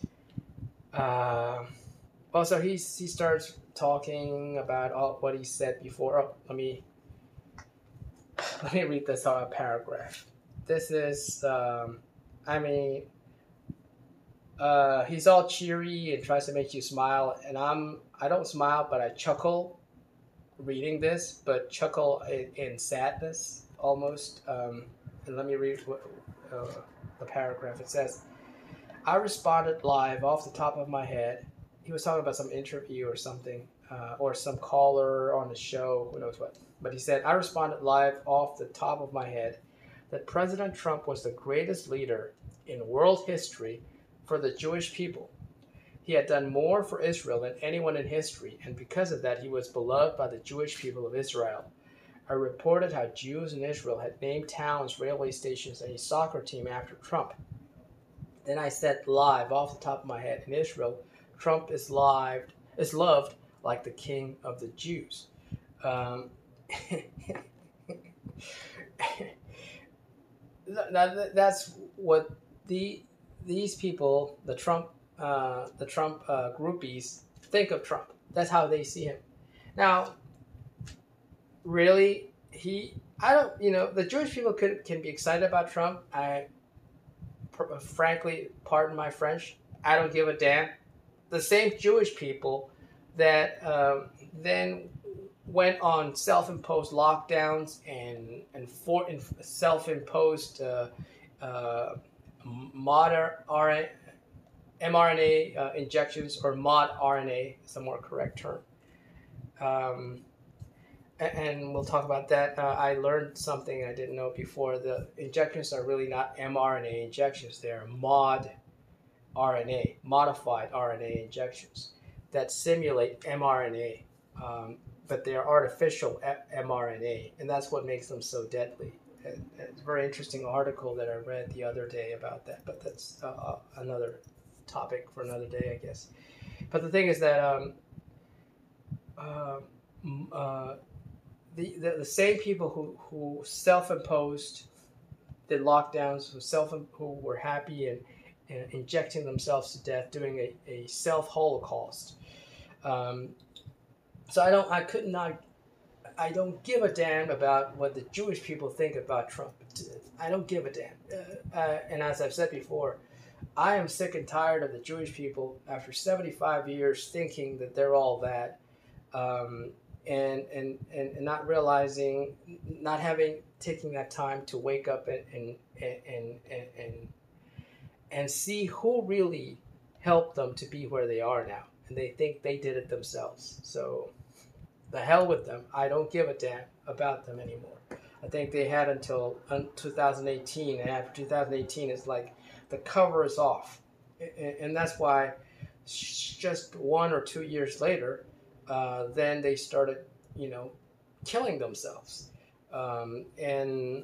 also he starts talking about all what he said before. Oh, let me read this paragraph. This is, I mean, he's all cheery and tries to make you smile, and I don't smile, but I chuckle reading this, but chuckle in sadness almost. And let me read the paragraph. It says, I responded live off the top of my head. He was talking about some interview or something, or some caller on the show, who knows what. But he said, I responded live off the top of my head that President Trump was the greatest leader in world history for the Jewish people. He had done more for Israel than anyone in history, and because of that, he was beloved by the Jewish people of Israel. I reported how Jews in Israel had named towns, railway stations, and a soccer team after Trump. Then I said live off the top of my head, in Israel, Trump is loved like the king of the Jews. Now that's what these people, the Trump groupies, think of Trump. That's how they see him. Now, really, I don't, the Jewish people can be excited about Trump. Frankly, pardon my French, I don't give a damn. The same Jewish people that then went on self-imposed lockdowns and self-imposed mRNA injections, or mod RNA is a more correct term. And we'll talk about that. I learned something I didn't know before. The injections are really not mRNA injections. They're mod RNA, modified RNA injections that simulate mRNA, but they're artificial mRNA, and that's what makes them so deadly. It's a very interesting article that I read the other day about that, but that's another topic for another day, I guess. But the thing is that the same people who self-imposed did lockdowns, who were happy and injecting themselves to death, doing a self-holocaust. So I don't give a damn about what the Jewish people think about Trump. I don't give a damn. And as I've said before, I am sick and tired of the Jewish people after 75 years thinking that they're all that. And not realizing, not taking that time to wake up and see who really helped them to be where they are now. And they think they did it themselves. So the hell with them. I don't give a damn about them anymore. I think they had until 2018, and after 2018, it's like the cover is off. And that's why just 1 or 2 years later, then they started, killing themselves. And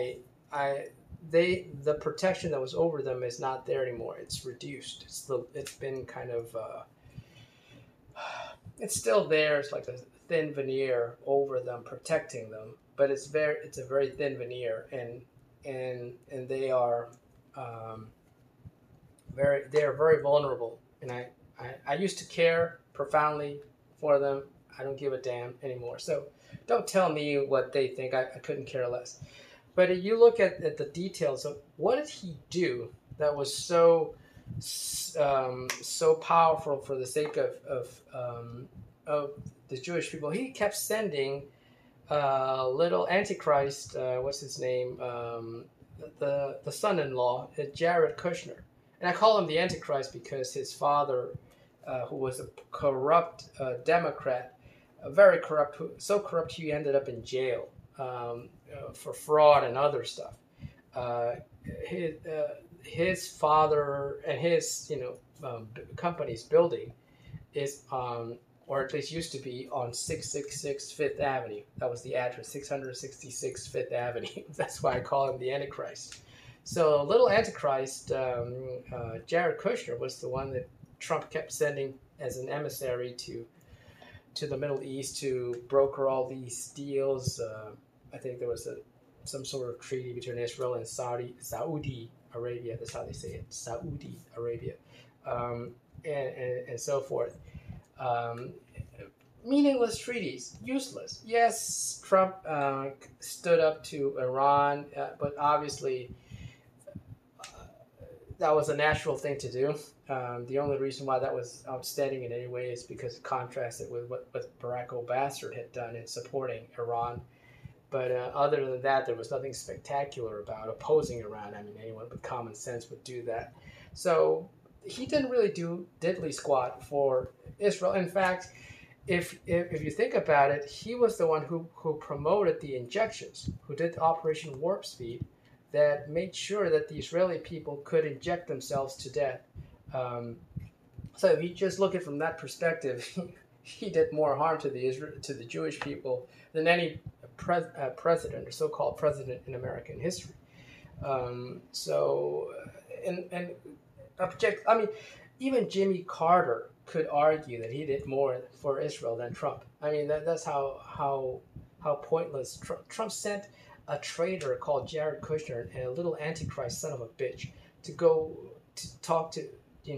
the protection that was over them is not there anymore. It's reduced. It's been kind of, it's still there. It's like a thin veneer over them, protecting them, but it's a very thin veneer, and they are very vulnerable. And I used to care profoundly for them. I don't give a damn anymore. So don't tell me what they think. I couldn't care less. But you look at the details of what did he do that was so powerful for the sake of the Jewish people. He kept sending little Antichrist, what's his name, the son-in-law, Jared Kushner, and I call him the Antichrist because his father, who was a corrupt Democrat, very corrupt, so corrupt he ended up in jail for fraud and other stuff. Uh, his father and his company's building is or at least used to be on 666 Fifth Avenue. That was the address, 666 Fifth Avenue. That's why I call him the Antichrist. So little Antichrist, Jared Kushner, was the one that Trump kept sending as an emissary to the Middle East to broker all these deals. I think there was some sort of treaty between Israel and Saudi Arabia. That's how they say it, Saudi Arabia, and so forth. Meaningless treaties, useless. Yes, Trump stood up to Iran, but obviously that was a natural thing to do. The only reason why that was outstanding in any way is because it contrasted with what Barack Obama had done in supporting Iran. But other than that, there was nothing spectacular about opposing Iran. I mean, anyone with common sense would do that. So he didn't really do diddly squat for Israel. In fact, if you think about it, he was the one who promoted the injections, who did Operation Warp Speed, that made sure that the Israeli people could inject themselves to death. So if you just look at it from that perspective, he did more harm to the Jewish people than any president or so-called president in American history. I mean, even Jimmy Carter could argue that he did more for Israel than Trump. I mean, that's how pointless. Trump sent a traitor called Jared Kushner and a little Antichrist son of a bitch to go to talk to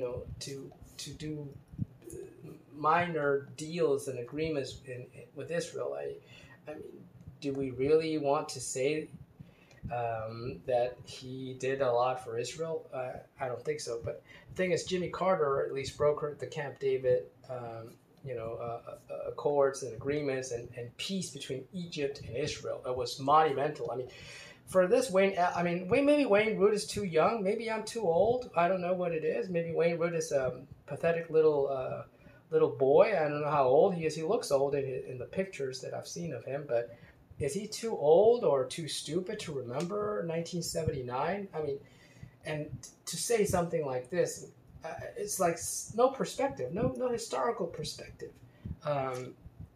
do minor deals and agreements with Israel. I mean, do we really want to say that he did a lot for Israel? I don't think so. But the thing is, Jimmy Carter at least brokered the Camp David, accords and agreements and peace between Egypt and Israel. It was monumental. I mean, for this maybe Wayne Root is too young. Maybe I'm too old. I don't know what it is. Maybe Wayne Root is a pathetic little boy. I don't know how old he is. He looks old in the pictures that I've seen of him, but is he too old or too stupid to remember 1979? I mean, and to say something like this, it's like no perspective, no historical perspective. And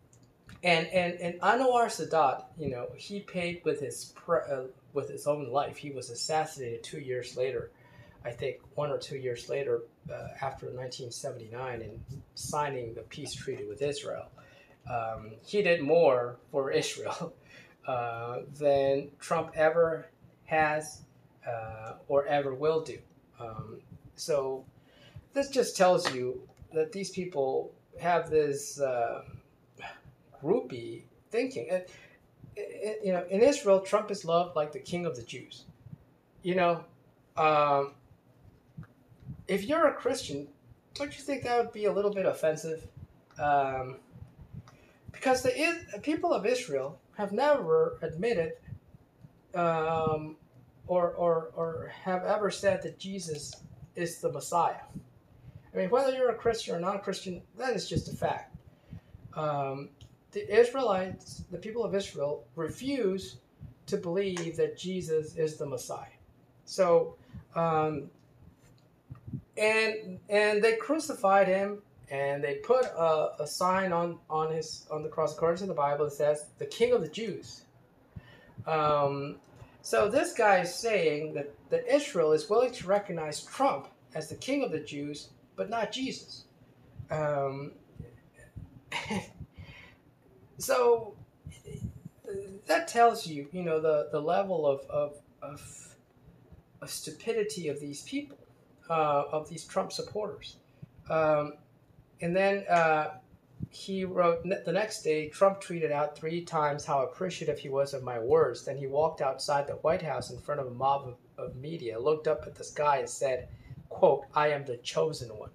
Anwar Sadat, he paid with his own life. He was assassinated 2 years later, I think 1 or 2 years later, after 1979, and signing the peace treaty with Israel. He did more for Israel than Trump ever has or ever will do. So this just tells you that these people have this groupie thinking. In Israel, Trump is loved like the king of the Jews. If you're a Christian, don't you think that would be a little bit offensive? Because the people of Israel have never admitted or have ever said that Jesus is the Messiah. I mean, whether you're a Christian or non-Christian, that is just a fact. The Israelites, the people of Israel, refuse to believe that Jesus is the Messiah. So, and they crucified him, and they put a sign on the cross, according to the Bible, that says "the King of the Jews." So this guy is saying that Israel is willing to recognize Trump as the King of the Jews, but not Jesus. So that tells you, the level of stupidity of these people, of these Trump supporters. And then he wrote the next day, Trump tweeted out 3 times how appreciative he was of my words. Then he walked outside the White House in front of a mob of media, looked up at the sky and said, quote, "I am the chosen one."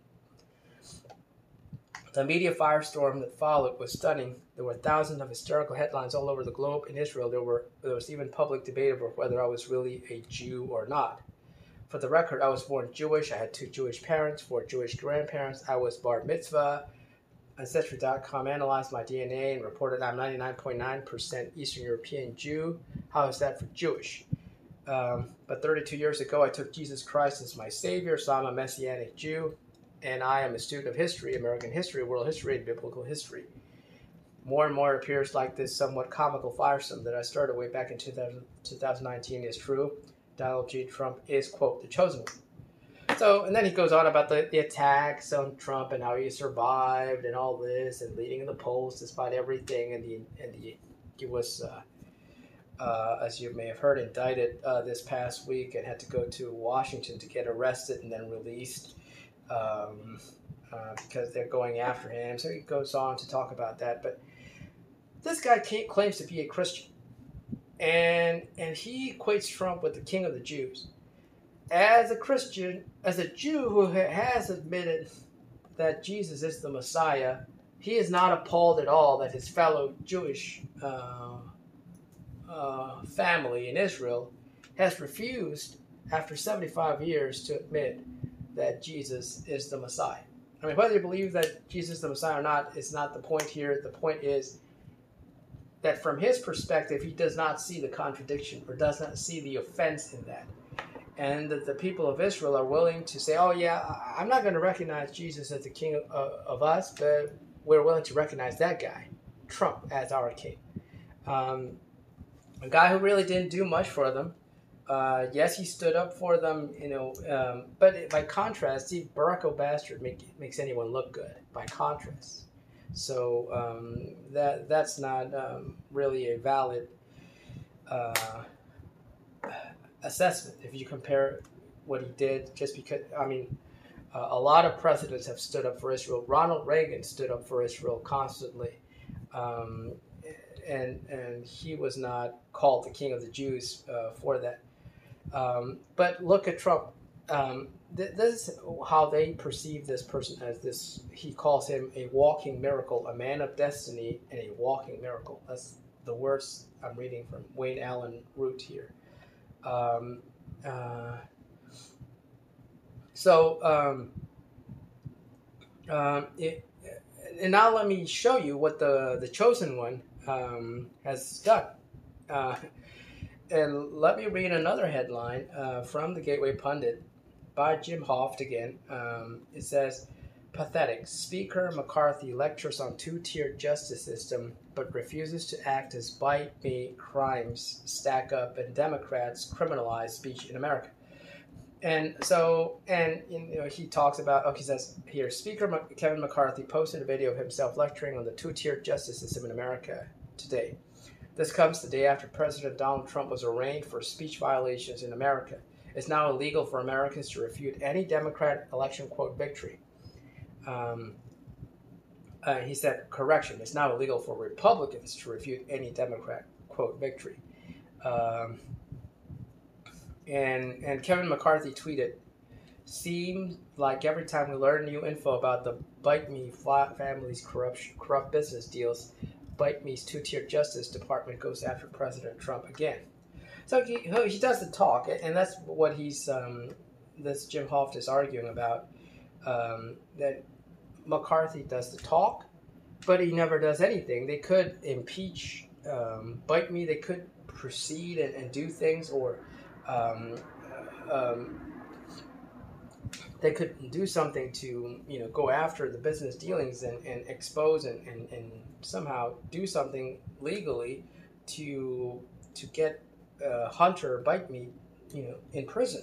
The media firestorm that followed was stunning. There were thousands of hysterical headlines all over the globe. In Israel, there was even public debate over whether I was really a Jew or not. For the record, I was born Jewish. I had 2 Jewish parents, 4 Jewish grandparents. I was bar mitzvah. Ancestry.com analyzed my DNA and reported I'm 99.9% Eastern European Jew. How is that for Jewish? But 32 years ago, I took Jesus Christ as my Savior, so I'm a Messianic Jew, and I am a student of history, American history, world history, and biblical history. More and more it appears like this somewhat comical firestorm that I started way back in 2019 is true. Donald J. Trump is, quote, the chosen one. So, and then he goes on about the attacks on Trump and how he survived and all this and leading in the polls despite everything. And he was, as you may have heard, indicted this past week and had to go to Washington to get arrested and then released because they're going after him. So he goes on to talk about that. But this guy claims to be a Christian, and he equates Trump with the king of the Jews. As a Christian, as a Jew who has admitted that Jesus is the Messiah, he is not appalled at all that his fellow Jewish family in Israel has refused, after 75 years, to admit that Jesus is the Messiah. I mean, whether you believe that Jesus is the Messiah or not is not the point here. The point is that from his perspective, he does not see the contradiction or does not see the offense in that. And that the people of Israel are willing to say, oh yeah, I'm not going to recognize Jesus as the king of us, but we're willing to recognize that guy, Trump, as our king. A guy who really didn't do much for them. Yes, he stood up for them, but by contrast, see, Barack Obama makes anyone look good, by contrast. So that's not really a valid assessment if you compare what he did, just because, a lot of presidents have stood up for Israel. Ronald Reagan stood up for Israel constantly, and he was not called the king of the Jews for that. But look at Trump. This is how they perceive this person, as this. He calls him a walking miracle, a man of destiny, and a walking miracle. That's the words I'm reading from Wayne Allen Root here. And now let me show you what the chosen one has done. And let me read another headline from the Gateway Pundit by Jim Hoft again. It says, pathetic. Speaker McCarthy lectures on two-tiered justice system, but refuses to act as bite me crimes stack up and Democrats criminalize speech in America. And so, he talks about, he says here, Speaker Kevin McCarthy posted a video of himself lecturing on the two-tiered justice system in America today. This comes the day after President Donald Trump was arraigned for speech violations in America. It's now illegal for Americans to refute any Democrat election, quote, victory. He said, correction, it's now illegal for Republicans to refute any Democrat, quote, victory. And Kevin McCarthy tweeted, seems like every time we learn new info about the Bite Me family's corrupt business deals, Bite Me's two-tiered Justice Department goes after President Trump again. So he does the talk, and that's what he's, this Jim Hoft is arguing about, that McCarthy does the talk, but he never does anything. They could impeach Bite Me, they could proceed and do things, or they could do something to, go after the business dealings and expose and somehow do something legally to get Hunter Bite Me, in prison,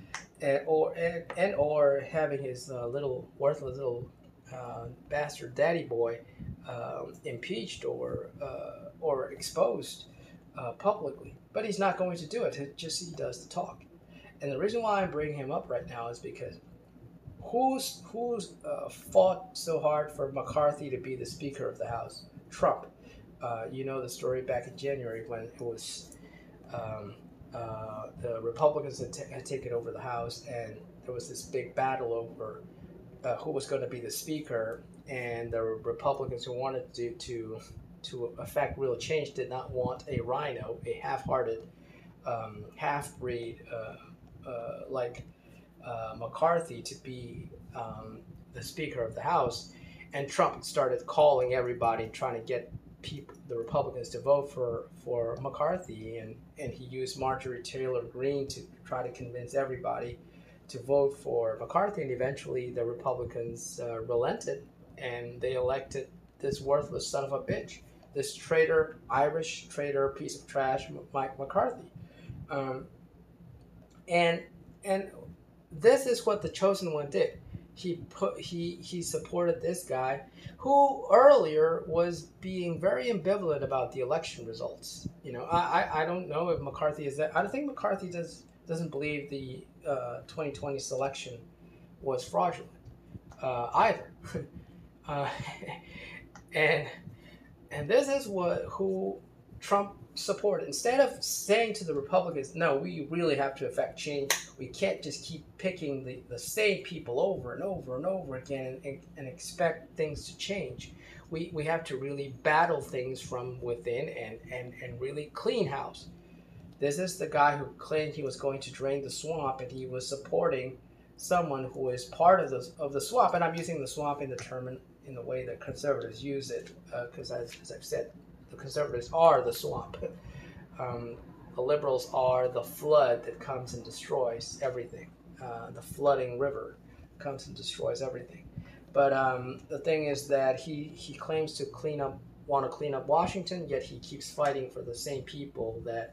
or having his worthless little bastard daddy boy impeached or exposed publicly. But he's not going to do it. He does the talk. And the reason why I'm bringing him up right now is because who's fought so hard for McCarthy to be the Speaker of the House? Trump. You know the story back in January when it was um, the Republicans had taken over the House, and there was this big battle over who was going to be the Speaker, and the Republicans who wanted to affect real change did not want a rhino, a half-hearted, half-breed like McCarthy to be the Speaker of the House, and Trump started calling everybody, trying to get the Republicans to vote for McCarthy, and he used Marjorie Taylor Greene to try to convince everybody to vote for McCarthy, and eventually the Republicans relented, and they elected this worthless son of a bitch, this traitor, Irish traitor, piece of trash, Mike McCarthy, um, and and this is what the chosen one did. He supported this guy who earlier was being very ambivalent about the election results. You know, I don't know if McCarthy is that. I don't think McCarthy doesn't believe the 2020 selection was fraudulent either. uh, and this is who Trump supported. Instead of saying to the Republicans, no, we really have to effect change. We can't just keep picking the same people over and over and over again and expect things to change. We have to really battle things from within and really clean house. This is the guy who claimed he was going to drain the swamp, and he was supporting someone who is part of the swamp. And I'm using the swamp in the way that conservatives use it, because as I've said, the conservatives are the swamp. Um, the liberals are the flood that comes and destroys everything. The flooding river comes and destroys everything. But the thing is that he claims to want to clean up Washington, yet he keeps fighting for the same people that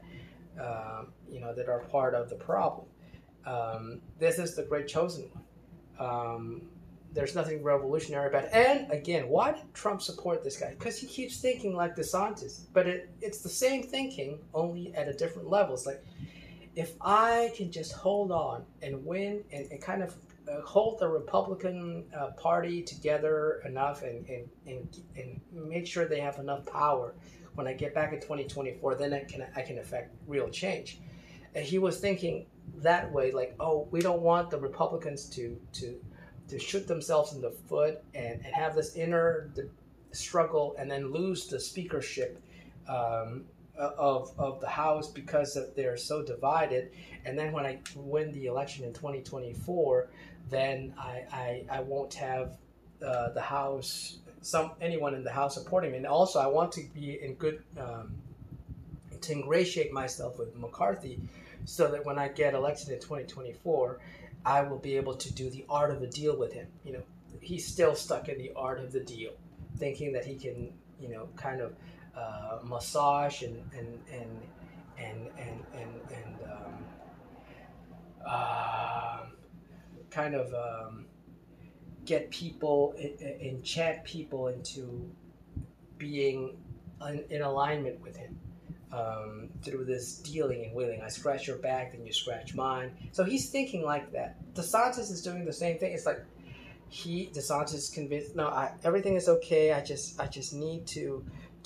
that are part of the problem. This is the great chosen one. There's nothing revolutionary about it. And again, why did Trump support this guy? Because he keeps thinking like DeSantis, but it's the same thinking, only at a different level. It's like, if I can just hold on and win and kind of hold the Republican Party together enough and make sure they have enough power when I get back in 2024, then I can affect real change. And he was thinking that way, like, oh, we don't want the Republicans to shoot themselves in the foot and have this inner struggle and then lose the speakership of the House because they're so divided. And then when I win the election in 2024, then I won't have the House, anyone in the House supporting me. And also, I want to be in good to ingratiate myself with McCarthy, so that when I get elected in 2024, I will be able to do the art of the deal with him. You know, he's still stuck in the art of the deal, thinking that he can, kind of massage kind of get people, enchant people into being in alignment with him. Through this dealing and wheeling. I scratch your back, then you scratch mine. So he's thinking like that. DeSantis is doing the same thing. It's like DeSantis is convinced, no, everything is okay. I just need to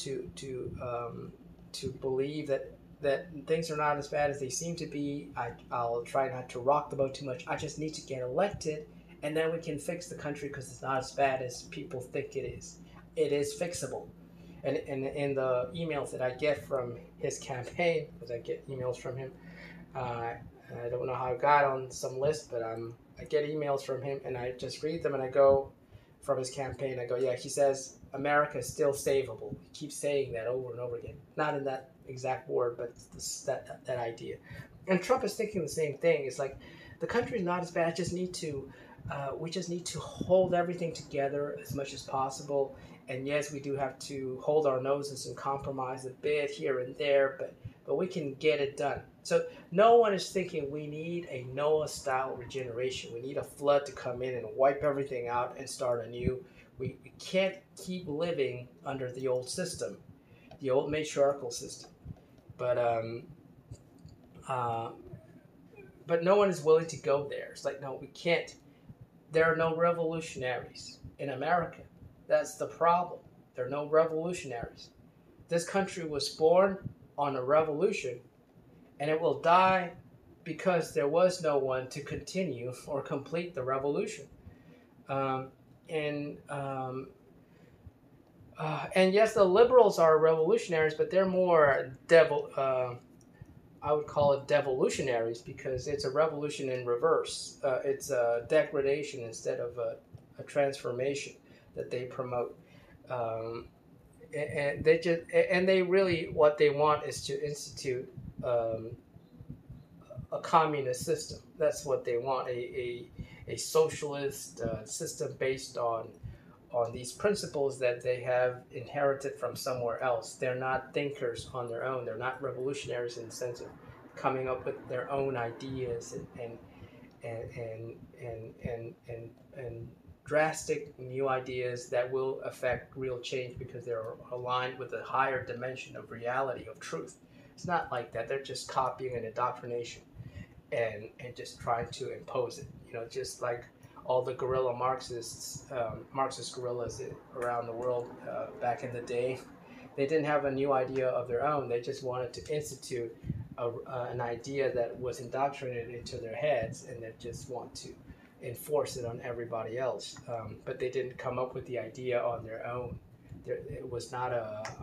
believe that things are not as bad as they seem to be. I'll try not to rock the boat too much. I just need to get elected, and then we can fix the country because it's not as bad as people think it is. It is fixable. And in the emails that I get from his campaign, because I get emails from him, I don't know how I got on some list, but I get emails from him, and I just read them, and I go from his campaign. I go, yeah, he says America is still savable. He keeps saying that over and over again, not in that exact word, but that idea. And Trump is thinking the same thing. It's like, the country is not as bad. We just need to hold everything together as much as possible. And yes, we do have to hold our noses and compromise a bit here and there, but we can get it done. So no one is thinking we need a Noah-style regeneration. We need a flood to come in and wipe everything out and start anew. We can't keep living under the old system, the old matriarchal system. But no one is willing to go there. It's like, no, we can't. There are no revolutionaries in America. That's the problem. There are no revolutionaries. This country was born on a revolution, and it will die because there was no one to continue or complete the revolution. Um, and and yes, the liberals are revolutionaries, but they're more devil. I would call it devolutionaries because it's a revolution in reverse. It's a degradation instead of a transformation that they promote. Um, and they really what they want is to institute um, a communist system. That's what they want, a socialist system based on these principles that they have inherited from somewhere else. They're not thinkers on their own. They're not revolutionaries in the sense of coming up with their own ideas and drastic new ideas that will affect real change because they're aligned with a higher dimension of reality, of truth. It's not like that. They're just copying an indoctrination and just trying to impose it. Just like all the guerrilla Marxists, Marxist guerrillas around the world back in the day, they didn't have a new idea of their own. They just wanted to institute an idea that was indoctrinated into their heads, and they just want to enforce it on everybody else. But they didn't come up with the idea on their own. It was not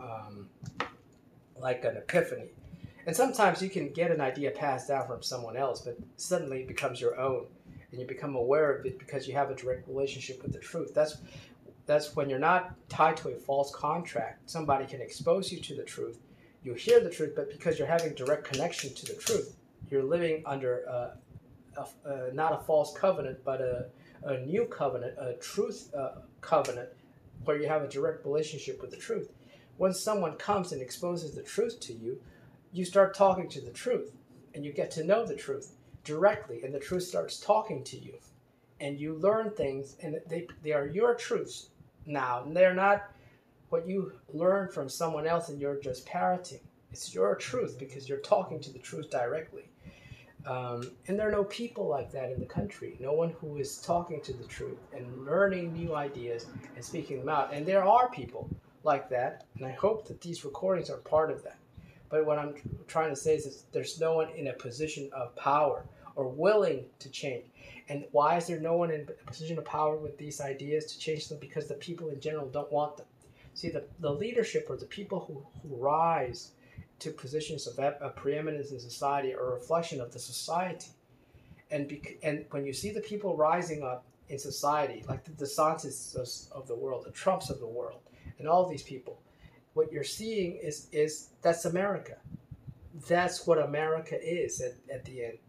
like an epiphany. And sometimes you can get an idea passed down from someone else, but suddenly it becomes your own, and you become aware of it because you have a direct relationship with the truth. That's when you're not tied to a false contract. Somebody can expose you to the truth. You hear the truth, but because you're having direct connection to the truth, you're living under not a false covenant, but a new covenant, a truth covenant, where you have a direct relationship with the truth. When someone comes and exposes the truth to you, you start talking to the truth, and you get to know the truth directly, and the truth starts talking to you, and you learn things, and they are your truths now, and they're not what you learn from someone else and you're just parroting. It's your truth because you're talking to the truth directly. And there are no people like that in the country. No one who is talking to the truth and learning new ideas and speaking them out. And there are people like that, and I hope that these recordings are part of that. But what I'm trying to say is that there's no one in a position of power or willing to change. And why is there no one in a position of power with these ideas to change them? Because the people in general don't want them. See, the leadership or the people who rise to positions of preeminence in society are a reflection of the society. And when you see the people rising up in society, like the DeSantis of the world, the Trumps of the world, and all these people, what you're seeing is that's America. That's what America is at the end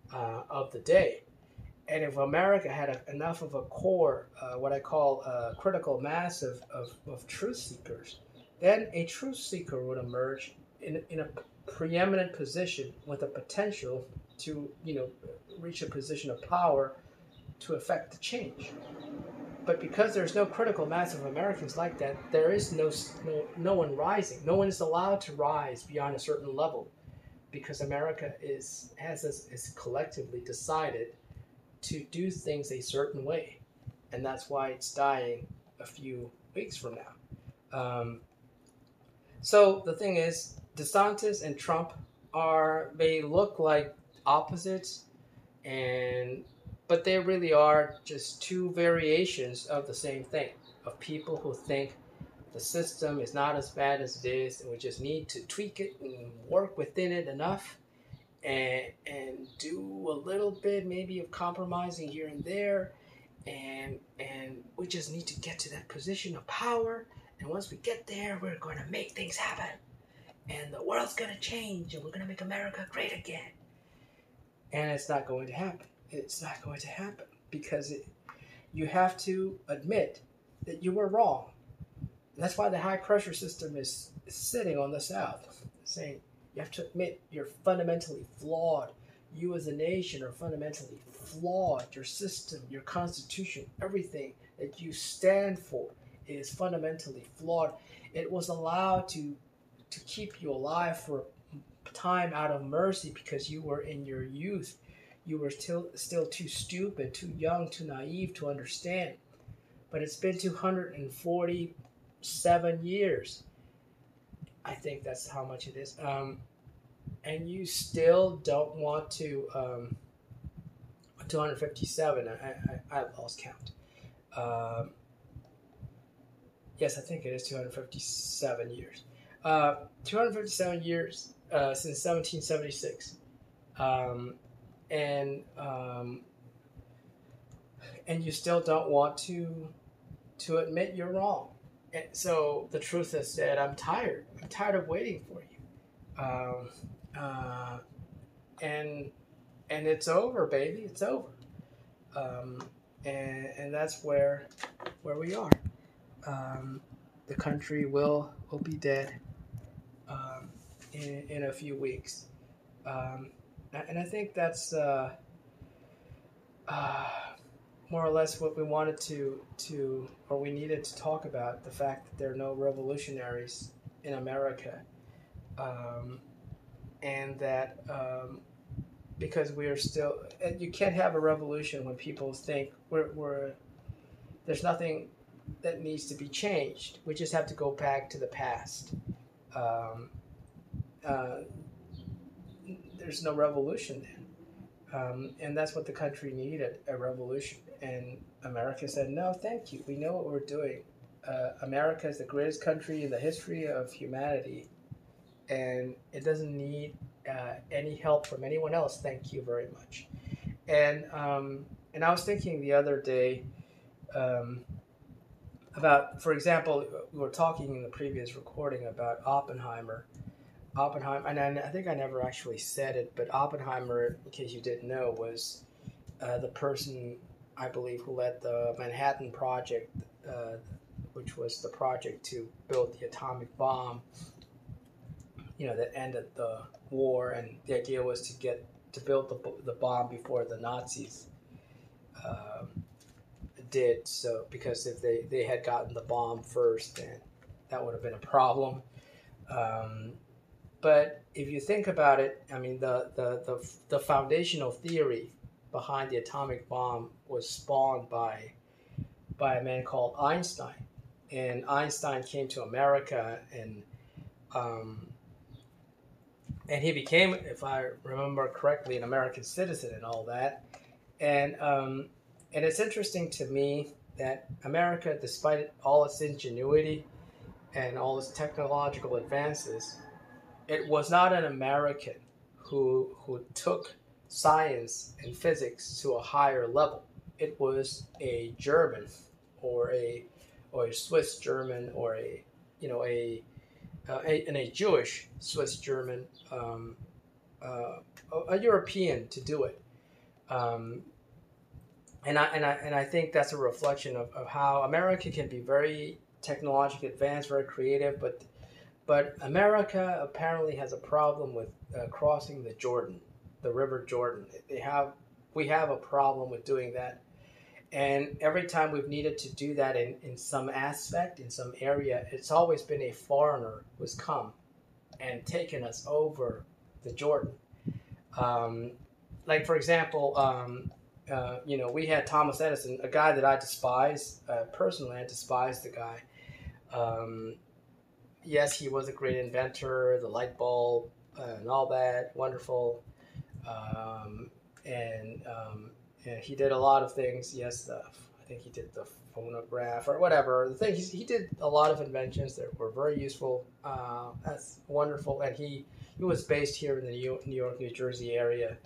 of the day. And if America had enough of a core, what I call a critical mass of truth seekers, then a truth seeker would emerge in a preeminent position with a potential to reach a position of power to affect the change. But because there's no critical mass of Americans like that, there is no one rising. No one is allowed to rise beyond a certain level because America is collectively decided to do things a certain way. And that's why it's dying a few weeks from now. So the thing is, DeSantis and Trump may look like opposites, but they really are just two variations of the same thing, of people who think the system is not as bad as it is, and we just need to tweak it and work within it enough and do a little bit maybe of compromising here and there, and we just need to get to that position of power, and once we get there, we're going to make things happen, and the world's going to change, and we're going to make America great again. And it's not going to happen. It's not going to happen because you have to admit that you were wrong. And that's why the high pressure system is sitting on the South, saying you have to admit you're fundamentally flawed. You as a nation are fundamentally flawed. Your system, your constitution, everything that you stand for is fundamentally flawed. It was allowed to keep you alive for time out of mercy because you were in your youth. you were still too stupid, too young, too naive to understand. But it's been 247 years. I think that's how much it is. And you still don't want to. 257. I lost count. Yes, I think it is 257 years. 257 years since 1776. And you still don't want to admit you're wrong. And so the truth is that I'm tired. I'm tired of waiting for you. And it's over, baby. It's over. And that's where we are. The country will be dead in a few weeks. And I think that's more or less what we wanted to or we needed to talk about, the fact that there are no revolutionaries in America, and that because we are still, you can't have a revolution when people think we're there's nothing that needs to be changed. We just have to go back to the past. There's no revolution then. And that's what the country needed, a revolution. And America said, no, thank you. We know what we're doing. America is the greatest country in the history of humanity, and it doesn't need any help from anyone else. Thank you very much. And I was thinking the other day about, for example, we were talking in the previous recording about Oppenheimer, and I think I never actually said it, but Oppenheimer, in case you didn't know, was the person, I believe, who led the Manhattan Project, which was the project to build the atomic bomb, that ended the war. And the idea was to build the bomb before the Nazis did. So, because if they had gotten the bomb first, then that would have been a problem. But if you think about it, I mean, the foundational theory behind the atomic bomb was spawned by a man called Einstein. And Einstein came to America, and he became, if I remember correctly, an American citizen and all that. And it's interesting to me that America, despite all its ingenuity and all its technological advances, it was not an American who took science and physics to a higher level. It was a German, or a Swiss German, or a Jewish Swiss German, a European to do it. And I think that's a reflection of how America can be very technologically advanced, very creative, but America apparently has a problem with crossing the Jordan, the River Jordan. We have a problem with doing that. And every time we've needed to do that in some aspect, in some area, it's always been a foreigner who's come and taken us over the Jordan. Like, for example, we had Thomas Edison, a guy that I despise. Personally, I despise the guy. Yes, he was a great inventor, the light bulb and all that, wonderful. And he did a lot of things. Yes, I think he did the phonograph or whatever. The thing, he did a lot of inventions that were very useful. That's wonderful. And he was based here in the New York, New Jersey area.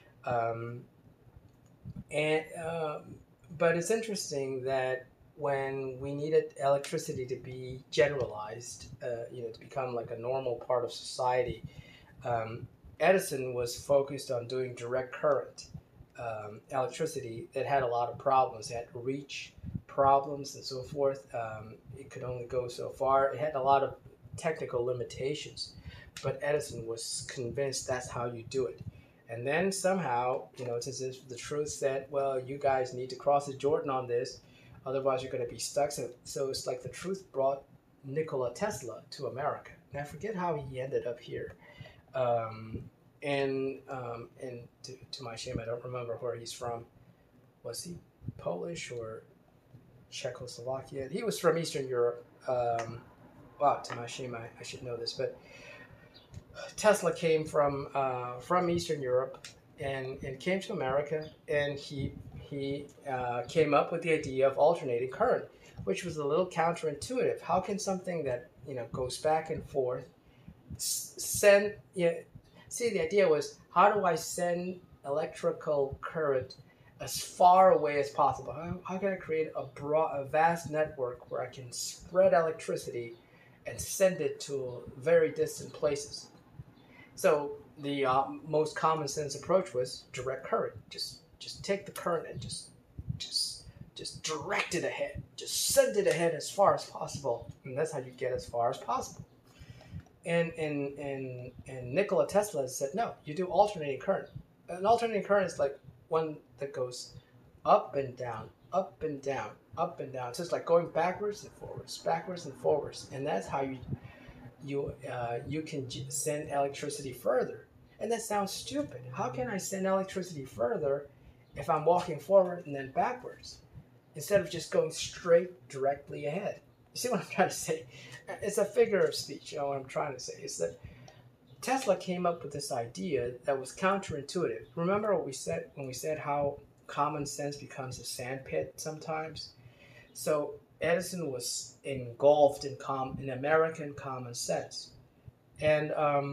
But it's interesting that when we needed electricity to be generalized, to become like a normal part of society, Edison was focused on doing direct current electricity that had a lot of problems. It had reach problems and so forth. It could only go so far. It had a lot of technical limitations, but Edison was convinced that's how you do it. And then somehow, it's as if the truth said, well, you guys need to cross the Jordan on this, otherwise you're going to be stuck. So it's like the truth brought Nikola Tesla to America. And I forget how he ended up here. And to my shame, I don't remember where he's from. Was he Polish or Czechoslovakia? He was from Eastern Europe. Wow, to my shame, I should know this, but Tesla came from Eastern Europe and came to America, and he came up with the idea of alternating current, which was a little counterintuitive. How can something that goes back and forth send? See, the idea was, how do I send electrical current as far away as possible? How can I create a vast network where I can spread electricity and send it to very distant places? So the most common sense approach was direct current. Just take the current and just direct it ahead. Just send it ahead as far as possible, and that's how you get as far as possible. And Nikola Tesla said, no, you do alternating current. An alternating current is like one that goes up and down, up and down, up and down. So it's like going backwards and forwards, and that's how you can send electricity further. And that sounds stupid. How can I send electricity further if I'm walking forward and then backwards, instead of just going straight directly ahead? You see what I'm trying to say? It's a figure of speech. What I'm trying to say is that Tesla came up with this idea that was counterintuitive. Remember what we said when we said how common sense becomes a sandpit sometimes? So Edison was engulfed in American common sense, and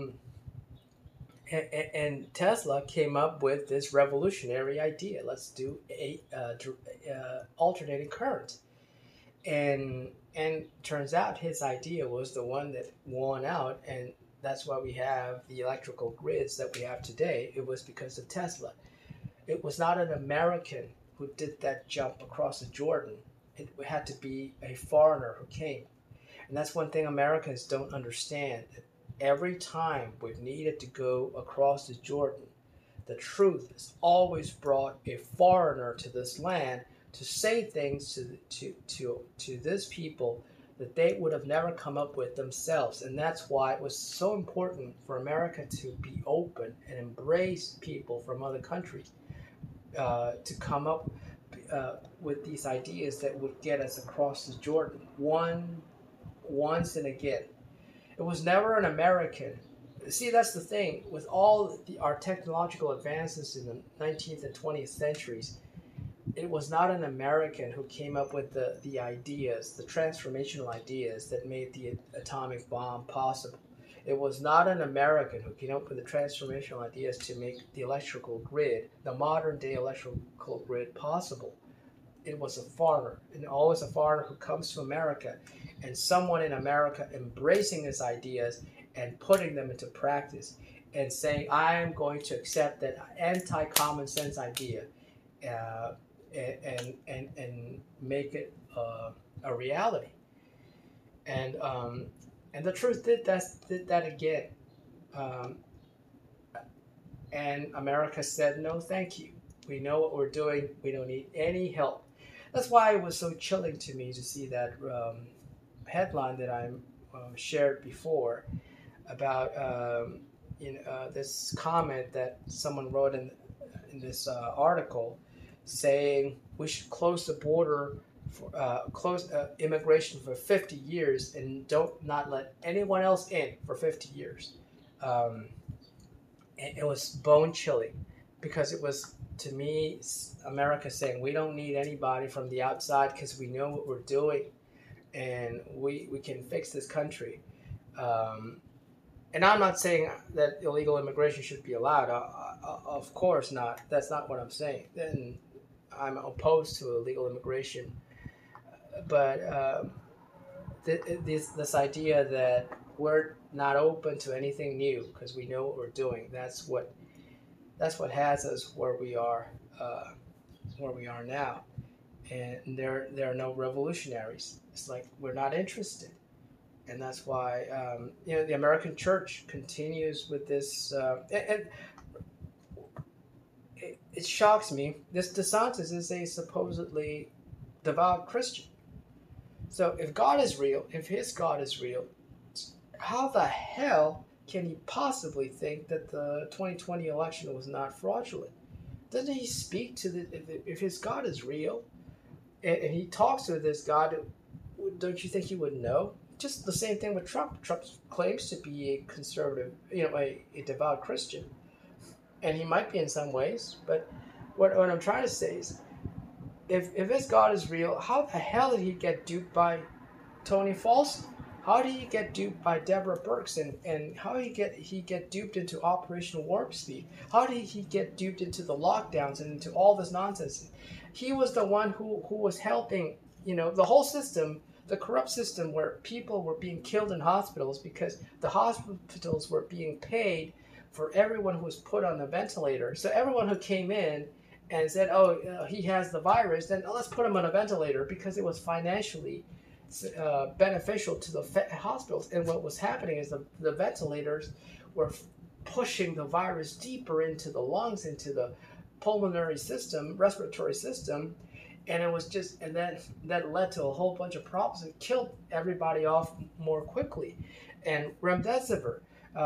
Tesla came up with this revolutionary idea. Let's do a alternating current, and turns out his idea was the one that won out, and that's why we have the electrical grids that we have today. It was because of Tesla. It was not an American who did that jump across the Jordan. It had to be a foreigner who came. And that's one thing Americans don't understand. Every time we've needed to go across the Jordan, the truth has always brought a foreigner to this land to say things to this people that they would have never come up with themselves. And that's why it was so important for America to be open and embrace people from other countries, to come up with these ideas that would get us across the Jordan once and again. It was never an American. See, that's the thing. With all our technological advances in the 19th and 20th centuries, it was not an American who came up with the ideas, the transformational ideas that made the atomic bomb possible. It was not an American who came up with the transformational ideas to make the electrical grid, the modern day electrical grid, possible. It was a foreigner, and always a foreigner who comes to America, and someone in America embracing his ideas and putting them into practice and saying, I am going to accept that anti-common sense idea and make it a reality. And the truth did that again. And America said, no, thank you. We know what we're doing. We don't need any help. That's why it was so chilling to me to see that headline that I shared before about this comment that someone wrote in this article, saying we should close the border, close immigration for 50 years and not let anyone else in for 50 years. And it was bone chilling, because it was, to me, America saying we don't need anybody from the outside because we know what we're doing and we can fix this country. And I'm not saying that illegal immigration should be allowed. Of course not. That's not what I'm saying. And I'm opposed to illegal immigration. But this idea that we're not open to anything new because we know what we're doing, that's what has us where we are now. And there are no revolutionaries. It's like we're not interested. And that's why the American church continues with this. And it shocks me. This DeSantis is a supposedly devout Christian. So if God is real, if his God is real, how the hell can he possibly think that the 2020 election was not fraudulent? Doesn't he speak to if his God is real and he talks to this God, don't you think he would know? Just the same thing with Trump. Trump claims to be a conservative, a devout Christian, and he might be in some ways. But what I'm trying to say is, if his God is real, how the hell did he get duped by Tony Falsey? How did he get duped by Deborah Birx? And how did he get duped into Operation Warp Speed? How did he get duped into the lockdowns and into all this nonsense? He was the one who was helping, the whole system, the corrupt system where people were being killed in hospitals because the hospitals were being paid for everyone who was put on a ventilator. So everyone who came in and said, he has the virus, then let's put him on a ventilator because it was financially beneficial to the hospitals. And what was happening is the ventilators were pushing the virus deeper into the lungs, into the pulmonary system, respiratory system, and it was just, and then that led to a whole bunch of problems and killed everybody off more quickly. And remdesivir,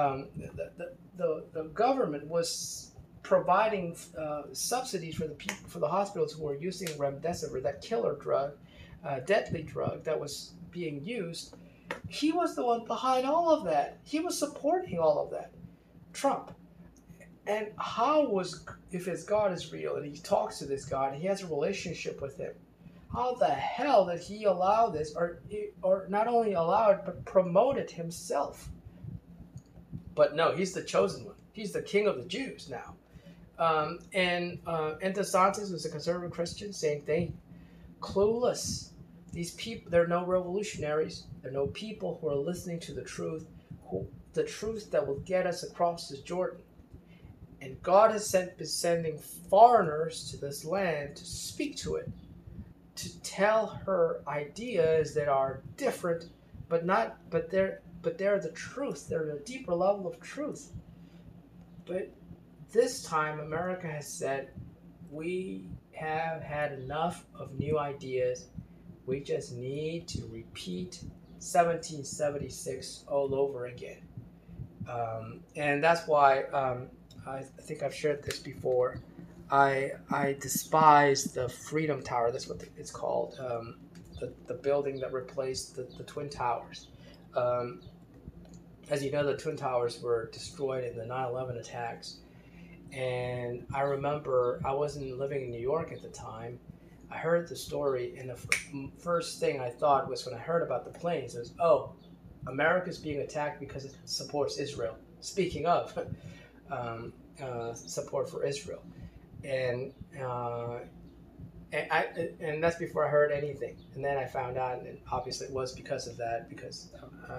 the government was providing subsidies for the people, for the hospitals who were using remdesivir, that killer drug, deadly drug that was being used. He was the one behind all of that. He was supporting all of that. Trump. And if his God is real and he talks to this God, he has a relationship with him, how the hell did he allow this, or not only allow it, but promote it himself? But no, he's the chosen one. He's the king of the Jews now. And DeSantis was a conservative Christian, same thing. Clueless. These people, they're no revolutionaries. They're no people who are listening to the truth that will get us across the Jordan. And God has been sending foreigners to this land to speak to it, to tell her ideas that are different, but they're the truth. They're a deeper level of truth. But this time, America has said, we have had enough of new ideas. We just need to repeat 1776 all over again. And that's why I think I've shared this before. I despise the Freedom Tower. That's what it's called. The building that replaced the Twin Towers. As you know, the Twin Towers were destroyed in the 9/11 attacks. And I remember I wasn't living in New York at the time. I heard the story, and the first thing I thought was when I heard about the planes was, America's being attacked because it supports Israel. Speaking of support for Israel, and that's before I heard anything. And then I found out, and obviously it was because of that, because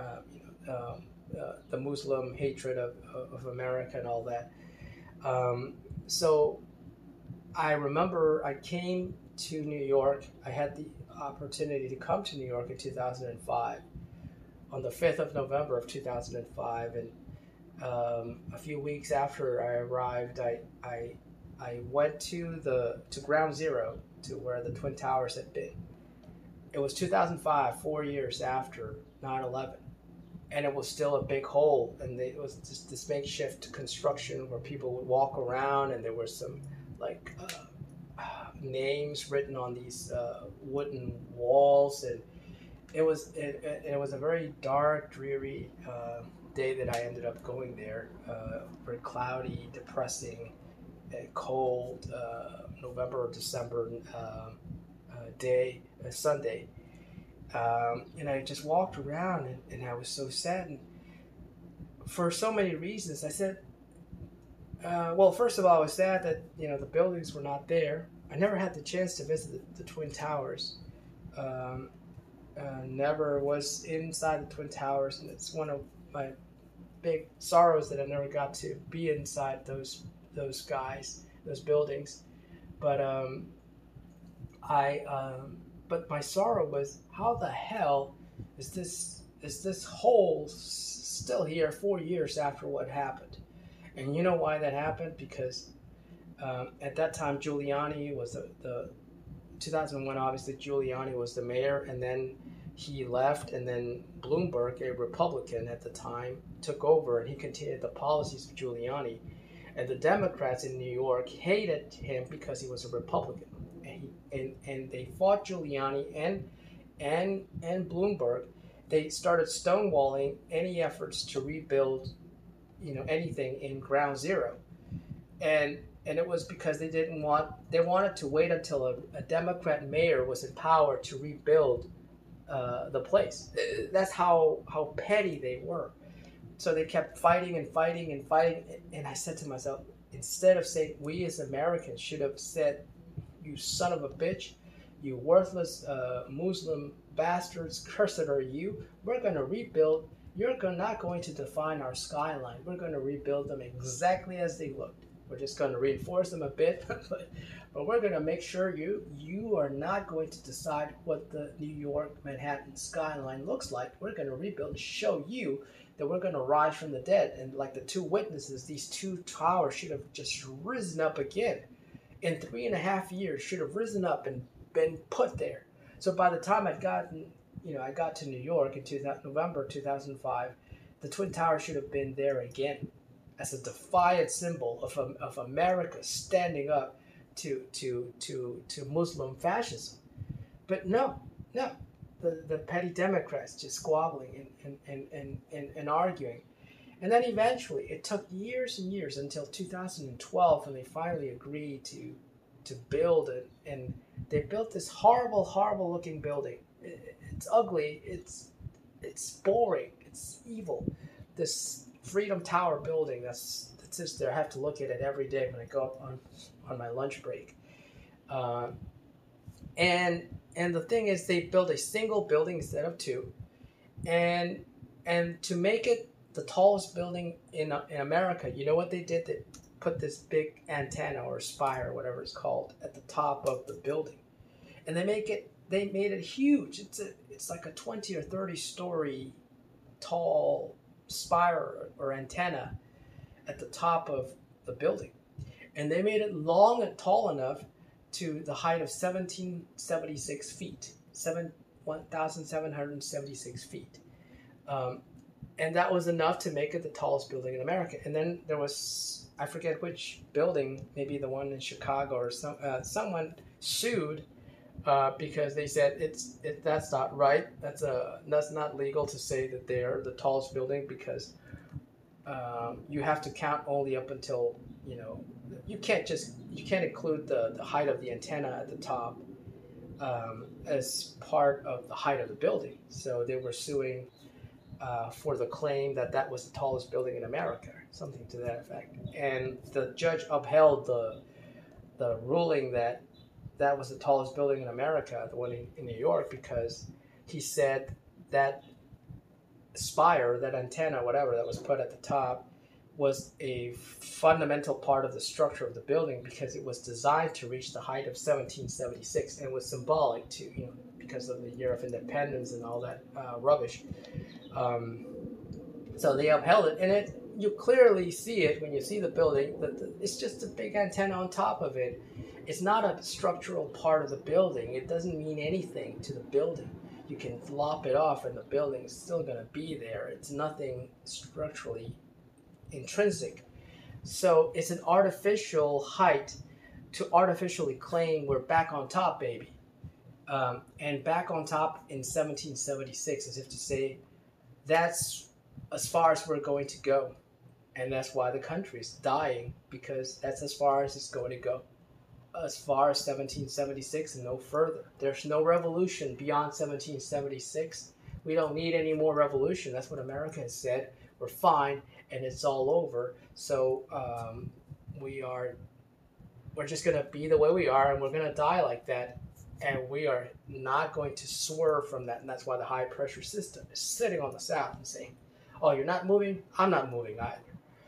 the Muslim hatred of America and all that. So I remember I came to New York. I had the opportunity to come to New York in 2005, on the 5th of November of 2005, and a few weeks after I arrived, I went to Ground Zero, to where the Twin Towers had been. It was 2005, 4 years after 9/11. And it was still a big hole, and it was just this makeshift construction where people would walk around, and there were some names written on these wooden walls, and it was a very dark, dreary day that I ended up going there. Very cloudy, depressing, cold November or December day, Sunday. And I just walked around, and I was so sad, and for so many reasons. I said, first of all, I was sad that the buildings were not there. I never had the chance to visit the Twin Towers. Never was inside the Twin Towers, and it's one of my big sorrows that I never got to be inside those buildings. But But my sorrow was, how the hell is this hole still here 4 years after what happened? And you know why that happened? Because at that time, Giuliani was the 2001. Obviously, Giuliani was the mayor, and then he left, and then Bloomberg, a Republican at the time, took over, and he continued the policies of Giuliani. And the Democrats in New York hated him because he was a Republican, and they fought Giuliani and Bloomberg. They started stonewalling any efforts to rebuild, anything in ground zero, and it was because they wanted to wait until a Democrat mayor was in power to rebuild the place. That's how petty they were. So they kept fighting and fighting and fighting. And I said to myself, instead of saying, we as Americans should have said, you son of a bitch, you worthless Muslim bastards, cursed are you. We're going to rebuild. You're not going to define our skyline. We're going to rebuild them exactly as they looked. We're just going to reinforce them a bit, but we're going to make sure you are not going to decide what the New York Manhattan skyline looks like. We're going to rebuild and show you that we're going to rise from the dead. And like the two witnesses, these two towers should have just risen up again. In 3.5 years, should have risen up and been put there. So by the time I got to New York in November 2005, the Twin Towers should have been there again, as a defiant symbol of America standing up to Muslim fascism. But no, the petty Democrats just squabbling and arguing. And then eventually, it took years and years until 2012 when they finally agreed to build it. And they built this horrible, horrible looking building. It's ugly, it's boring, it's evil. This Freedom Tower building that's just there. I have to look at it every day when I go up on my lunch break. And the thing is, they built a single building instead of two, and to make it the tallest building in America, you know what they did? They put this big antenna or spire, whatever it's called, at the top of the building, and they made it huge. It's like a 20 or 30 story tall spire or antenna at the top of the building, and they made it long and tall enough to the height of 1,776 feet, 1,776 feet, and that was enough to make it the tallest building in America. And then there was, I forget which building, maybe the one in Chicago or someone sued because they said that's not right. That's not legal to say that they're the tallest building, because you have to count only up until, you can't include the height of the antenna at the top as part of the height of the building. So they were suing for the claim that was the tallest building in America, something to that effect. And the judge upheld the ruling that was the tallest building in America, the one in New York, because he said that spire, that antenna, whatever, that was put at the top was a fundamental part of the structure of the building, because it was designed to reach the height of 1776 and was symbolic to, because of the year of independence and all that rubbish. So they upheld it, and you clearly see it when you see the building, that it's just a big antenna on top of it. It's not a structural part of the building. It doesn't mean anything to the building. You can lop it off and the building is still going to be there. It's nothing structurally intrinsic. So it's an artificial height to artificially claim we're back on top, baby. And back on top in 1776, as if to say, that's as far as we're going to go. And that's why the country is dying, because that's as far as it's going to go. As far as 1776 and no further. There's no revolution beyond 1776. We don't need any more revolution. That's what America has said. We're fine, and it's all over. So we're just going to be the way we are, and we're going to die like that. And we are not going to swerve from that. And that's why the high pressure system is sitting on the South and saying, oh, you're not moving? I'm not moving either.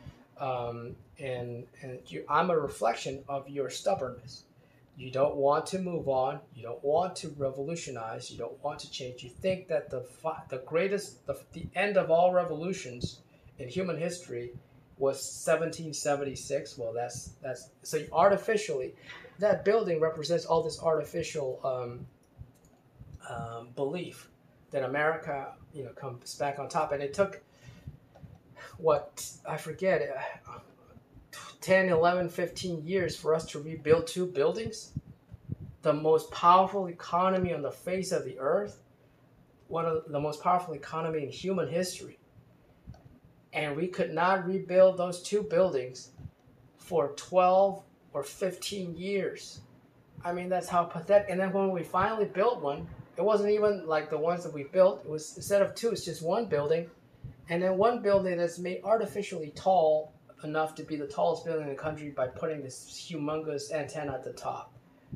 I'm a reflection of your stubbornness. You don't want to move on. You don't want to revolutionize. You don't want to change. You think that the end of all revolutions in human history was 1776. Well, that's so artificially, that building represents all this artificial belief then America, comes back on top. And it took, what, I forget, 10, 11, 15 years for us to rebuild two buildings. The most powerful economy on the face of the earth, one of the most powerful economy in human history. And we could not rebuild those two buildings for 12 or 15 years. I mean, that's how pathetic. And then when we finally built one, it wasn't even like the ones that we built. It was, instead of two, it's just one building. And then one building that's made artificially tall enough to be the tallest building in the country by putting this humongous antenna at the top.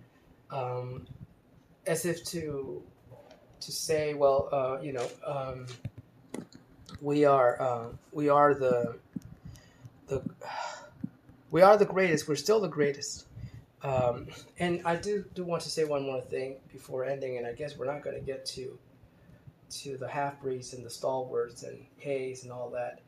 As if to say, well, we are the greatest. We're still the greatest. And I do want to say one more thing before ending, and I guess we're not going to get to the half-breeds and the stalwarts and Hayes and all that.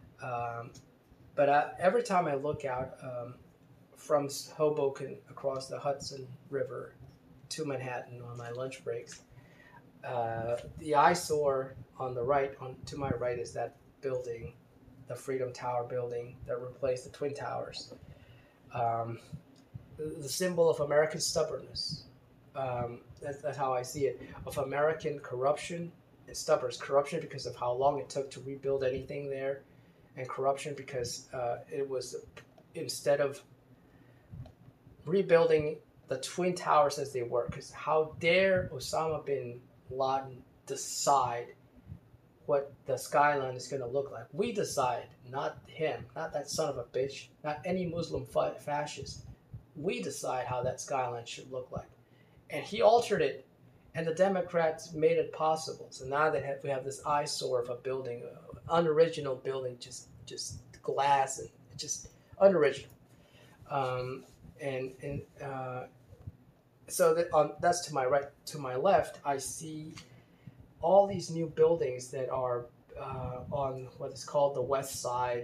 But every time I look out from Hoboken across the Hudson River to Manhattan on my lunch breaks, the eyesore on the right, to my right, is that building, the Freedom Tower building that replaced the Twin Towers. The symbol of American stubbornness. That's how I see it. Of American corruption and stubbornness. Corruption because of how long it took to rebuild anything there, and corruption because it was, instead of rebuilding the Twin Towers as they were, because how dare Osama bin Laden decide what the skyline is going to look like? We decide, not him, not that son of a bitch, not any Muslim fascist. We decide how that skyline should look like. And he altered it, and the Democrats made it possible. So now we have this eyesore of a building, unoriginal building, just glass and just unoriginal. So that's to my right. To my left, I see all these new buildings that are on what is called the West Side.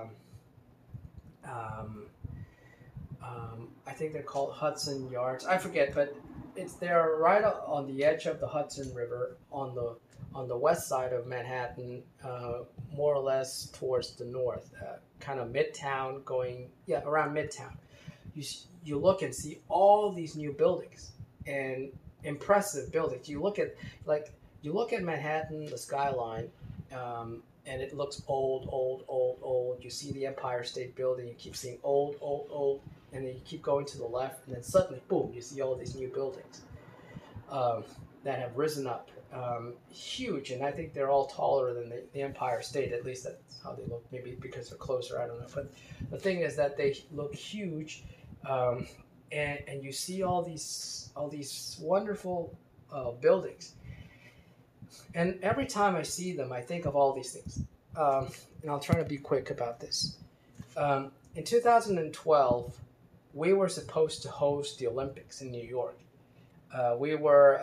I think they're called Hudson Yards. I forget, but they're right on the edge of the Hudson River on the west side of Manhattan, more or less towards the north, kind of Midtown, around Midtown. You look and see all these new buildings and impressive buildings. You look at Manhattan, the skyline, and it looks old. You see the Empire State Building. You keep seeing old, and then you keep going to the left, and then suddenly, boom! You see all these new buildings that have risen up, huge. And I think they're all taller than the Empire State. At least that's how they look. Maybe because they're closer. I don't know. But the thing is that they look huge, and you see all these wonderful buildings. And every time I see them, I think of all these things. And I'll try to be quick about this. In 2012, we were supposed to host the Olympics in New York. We were,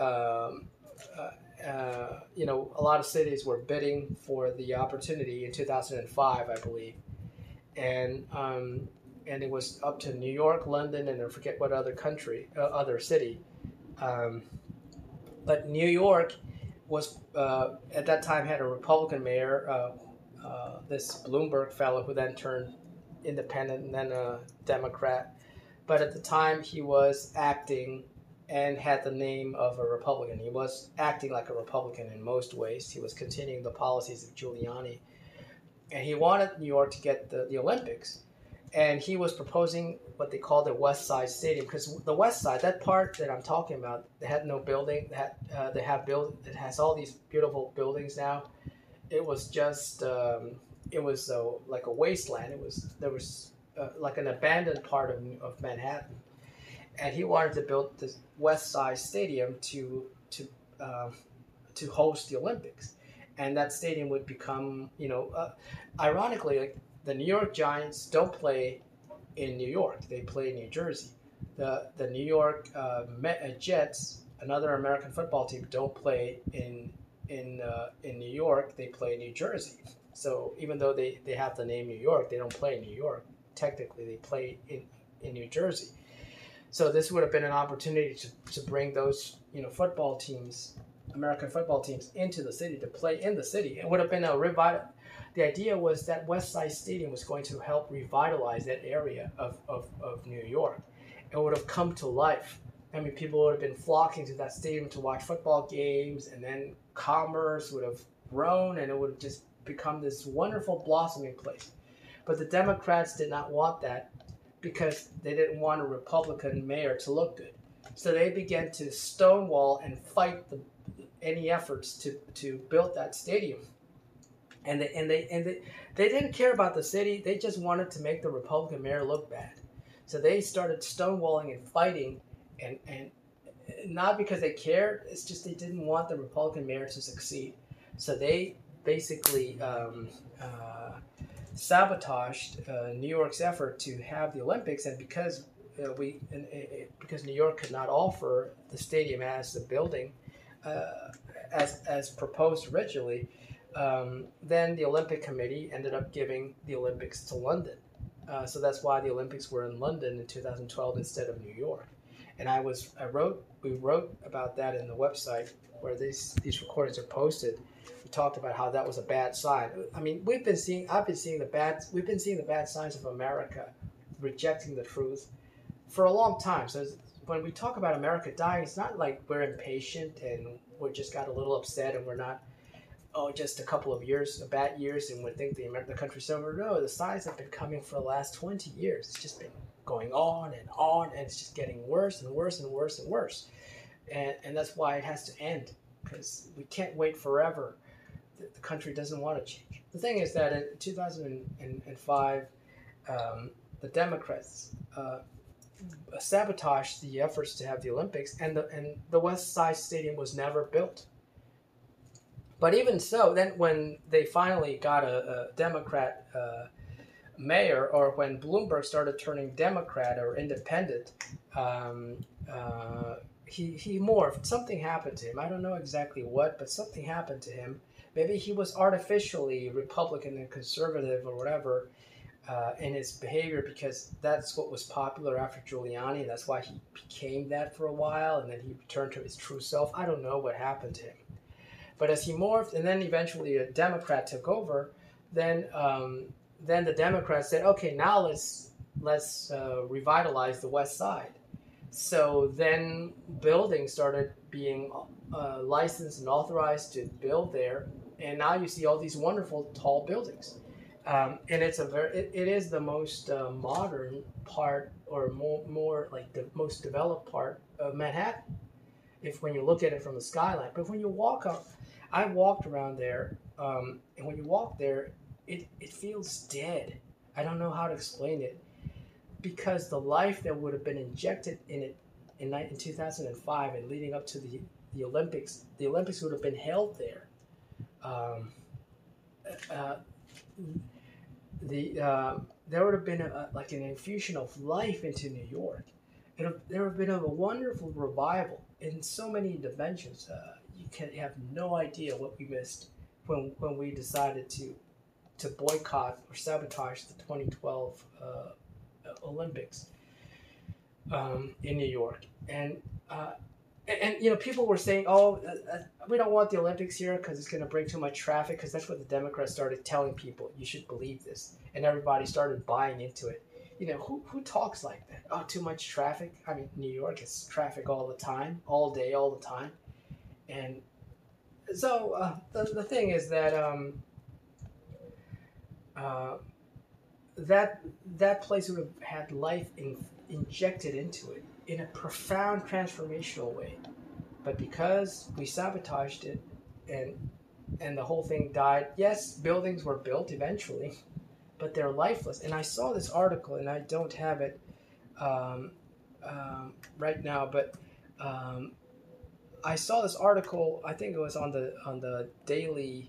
a lot of cities were bidding for the opportunity in 2005, I believe. And it was up to New York, London, and I forget what other city. But New York was at that time had a Republican mayor, this Bloomberg fellow, who then turned independent and then a Democrat. But at the time, he was acting and had the name of a Republican. He was acting like a Republican in most ways. He was continuing the policies of Giuliani. And he wanted New York to get the Olympics. And he was proposing what they call the West Side Stadium, because the West Side, that part that I'm talking about, they had no building. It has all these beautiful buildings now. It was just like a wasteland. There was like an abandoned part of Manhattan, and he wanted to build this West Side Stadium to host the Olympics, and that stadium would become, ironically, like, the New York Giants don't play in New York; they play in New Jersey. The New York Jets, another American football team, don't play in New York; they play in New Jersey. So even though they have the name New York, they don't play in New York. Technically, they play in New Jersey. So this would have been an opportunity to bring those football teams American football teams into the city to play in the city. It would have been a revival. The idea was that West Side Stadium was going to help revitalize that area of New York. It would have come to life. I mean, people would have been flocking to that stadium to watch football games, and then commerce would have grown, and it would have just become this wonderful blossoming place. But the Democrats did not want that because they didn't want a Republican mayor to look good. So they began to stonewall and fight any efforts to build that stadium. And they didn't care about the city. They just wanted to make the Republican mayor look bad. So they started stonewalling and fighting, and not because they cared. It's just they didn't want the Republican mayor to succeed. So they basically sabotaged New York's effort to have the Olympics, and because because New York could not offer the stadium as the building as proposed originally, then the Olympic Committee ended up giving the Olympics to London. So that's why the Olympics were in London in 2012 instead of New York. And we wrote about that in the website where these recordings are posted. We talked about how that was a bad sign. I mean, we've been seeing the bad signs of America rejecting the truth for a long time. So when we talk about America dying, it's not like we're impatient and we just got a little upset and we're not, just a couple of years, bad years, and we think the country's over. No, the signs have been coming for the last 20 years. It's just been going on, and it's just getting worse and worse and worse and worse. And that's why it has to end, because we can't wait forever. The country doesn't want to change. The thing is that in 2005, the Democrats sabotaged the efforts to have the Olympics, and the West Side Stadium was never built. But even so, then when they finally got a Democrat mayor, or when Bloomberg started turning Democrat or independent, he morphed. Something happened to him. I don't know exactly what, but something happened to him. Maybe he was artificially Republican and conservative or whatever in his behavior, because that's what was popular after Giuliani. That's why he became that for a while, and then he returned to his true self. I don't know what happened to him. But as he morphed, and then eventually a Democrat took over, then the Democrats said, okay, now let's revitalize the West Side. So then buildings started being licensed and authorized to build there, and now you see all these wonderful tall buildings. And it is the most modern part, or more like the most developed part of Manhattan, when you look at it from the skyline. But when you walk up, I walked around there, and when you walk there, it feels dead. I don't know how to explain it, because the life that would have been injected in it in 2005 and leading up to the Olympics would have been held there. There would have been like an infusion of life into New York. There would have been a wonderful revival in so many dimensions. You can have no idea what we missed when we decided to boycott or sabotage the 2012 Olympics in New York. And people were saying, we don't want the Olympics here because it's going to bring too much traffic, because that's what the Democrats started telling people. You should believe this. And everybody started buying into it. Who talks like that? Oh, too much traffic? I mean, New York is traffic all the time, all day, all the time. And so the thing is that that place would have had life injected into it in a profound transformational way. But because we sabotaged it and the whole thing died, yes, buildings were built eventually, but they're lifeless. And I saw this article, and I don't have it right now, but I saw this article. I think it was on the Daily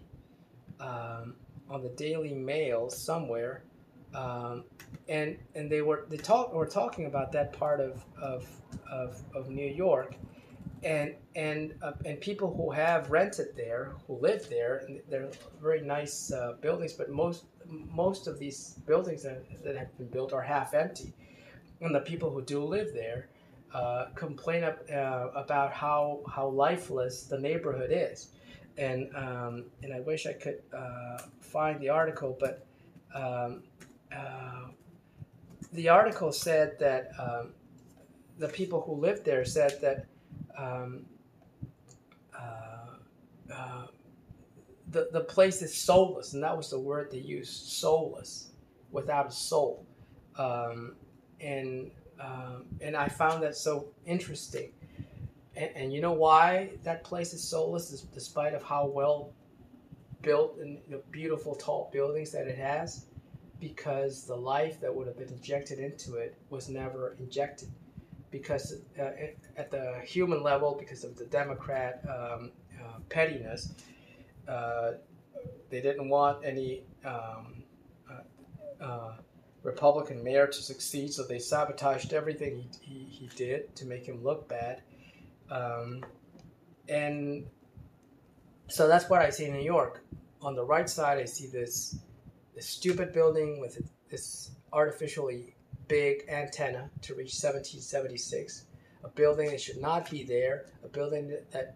Mail somewhere, and they were talking about that part of New York, and people who have rented there, who live there, and they're very nice buildings, but most of these buildings that have been built are half empty, and the people who do live there complain about how lifeless the neighborhood is, and I wish I could find the article, but um, uh, the article said that the people who lived there said that um, uh, uh, the place is soulless, and that was the word they used, soulless, without a soul, um, and and I found that so interesting. And you know why that place is soulless, despite of how well built and beautiful tall buildings that it has, because the life that would have been injected into it was never injected. Because at the human level, because of the Democrat pettiness, uh, they didn't want any Republican mayor to succeed, so they sabotaged everything he did to make him look bad. Um, and so that's what I see in New York. On the right side, I see this stupid building with this artificially big antenna to reach 1776, a building that should not be there, a building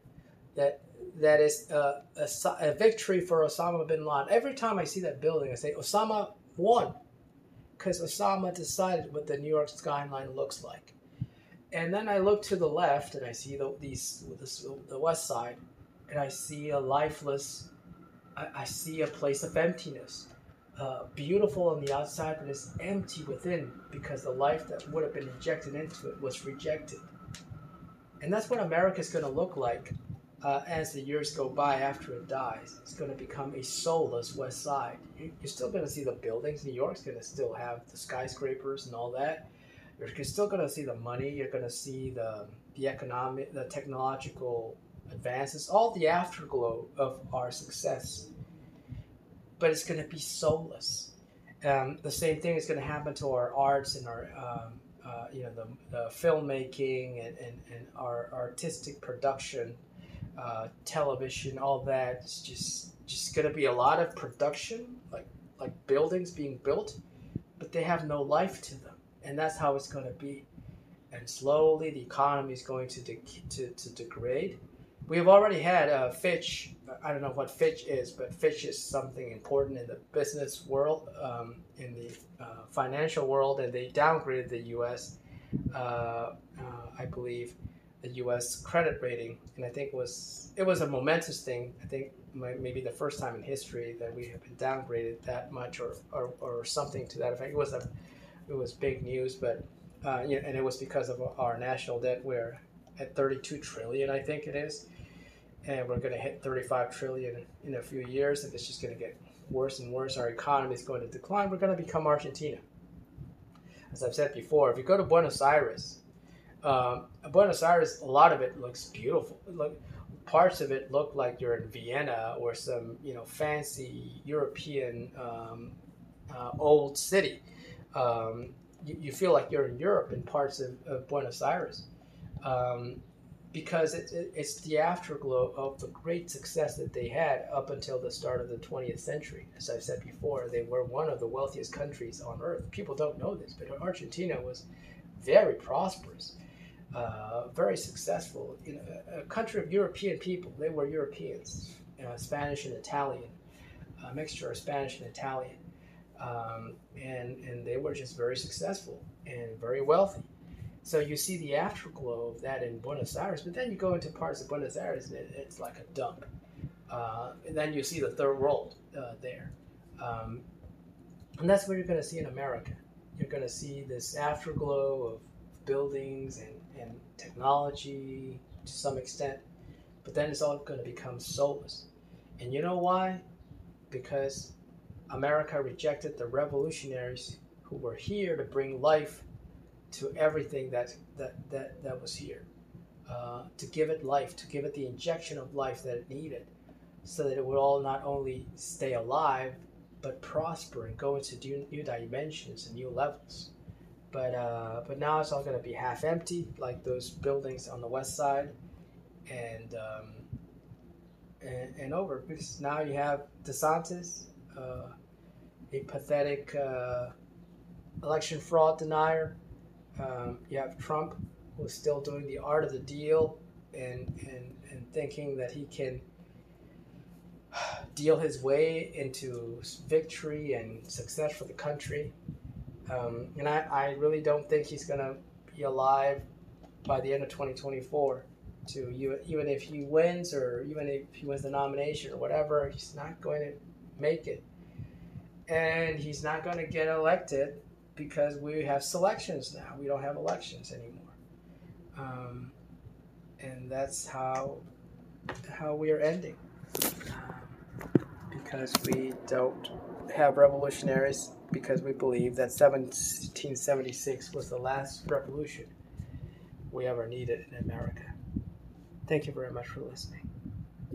that is a victory for Osama bin Laden. Every time I see that building, I say Osama won, because Osama decided what the New York skyline looks like. And then I look to the left and I see the west side, and I see a lifeless. I see a place of emptiness. Beautiful on the outside, but it's empty within because the life that would have been injected into it was rejected. And that's what America's going to look like as the years go by after it dies. It's going to become a soulless West Side. You're still going to see the buildings. New York's going to still have the skyscrapers and all that. You're still going to see the money. You're going to see the economic, the technological advances, all the afterglow of our success. But it's going to be soulless. The same thing is going to happen to our arts and our, the filmmaking and our artistic production, television, all that. It's just going to be a lot of production, like buildings being built, but they have no life to them, and that's how it's going to be. And slowly, the economy is going to degrade. We have already had Fitch. I don't know what Fitch is, but Fitch is something important in the business world, in the financial world, and they downgraded the U.S. I believe the U.S. credit rating, and I think it was a momentous thing. I think maybe the first time in history that we have been downgraded that much, or something to that effect. It was big news, but and it was because of our national debt. We're at 32 trillion, I think it is. And we're going to hit 35 trillion in a few years, and it's just going to get worse and worse. Our economy is going to decline. We're going to become Argentina. As I've said before, if you go to Buenos Aires, a lot of it looks beautiful. Parts of it look like you're in Vienna or some fancy European old city. You feel like you're in Europe in parts of Buenos Aires. Because it's the afterglow of the great success that they had up until the start of the 20th century. As I've said before, they were one of the wealthiest countries on earth. People don't know this, but Argentina was very prosperous, very successful. A country of European people. They were Europeans, Spanish and Italian, a mixture of Spanish and Italian, and they were just very successful and very wealthy. So you see the afterglow of that in Buenos Aires, but then you go into parts of Buenos Aires and it's like a dump. And then you see the third world there. And that's what you're going to see in America. You're going to see this afterglow of buildings and technology to some extent, but then it's all going to become soulless. And you know why? Because America rejected the revolutionaries who were here to bring life to everything that was here, to give it life, to give it the injection of life that it needed, so that it would all not only stay alive, but prosper and go into new dimensions and new levels. But now it's all going to be half empty, like those buildings on the west side, and over. Because now you have DeSantis, a pathetic election fraud denier. You have Trump, who's still doing the art of the deal and thinking that he can deal his way into victory and success for the country. And I really don't think he's going to be alive by the end of 2024 to even if he wins, or even if he wins the nomination or whatever, he's not going to make it. And he's not going to get elected because we have selections now. We don't have elections anymore. And that's how we are ending. Because we don't have revolutionaries, because we believe that 1776 was the last revolution we ever needed in America. Thank you very much for listening.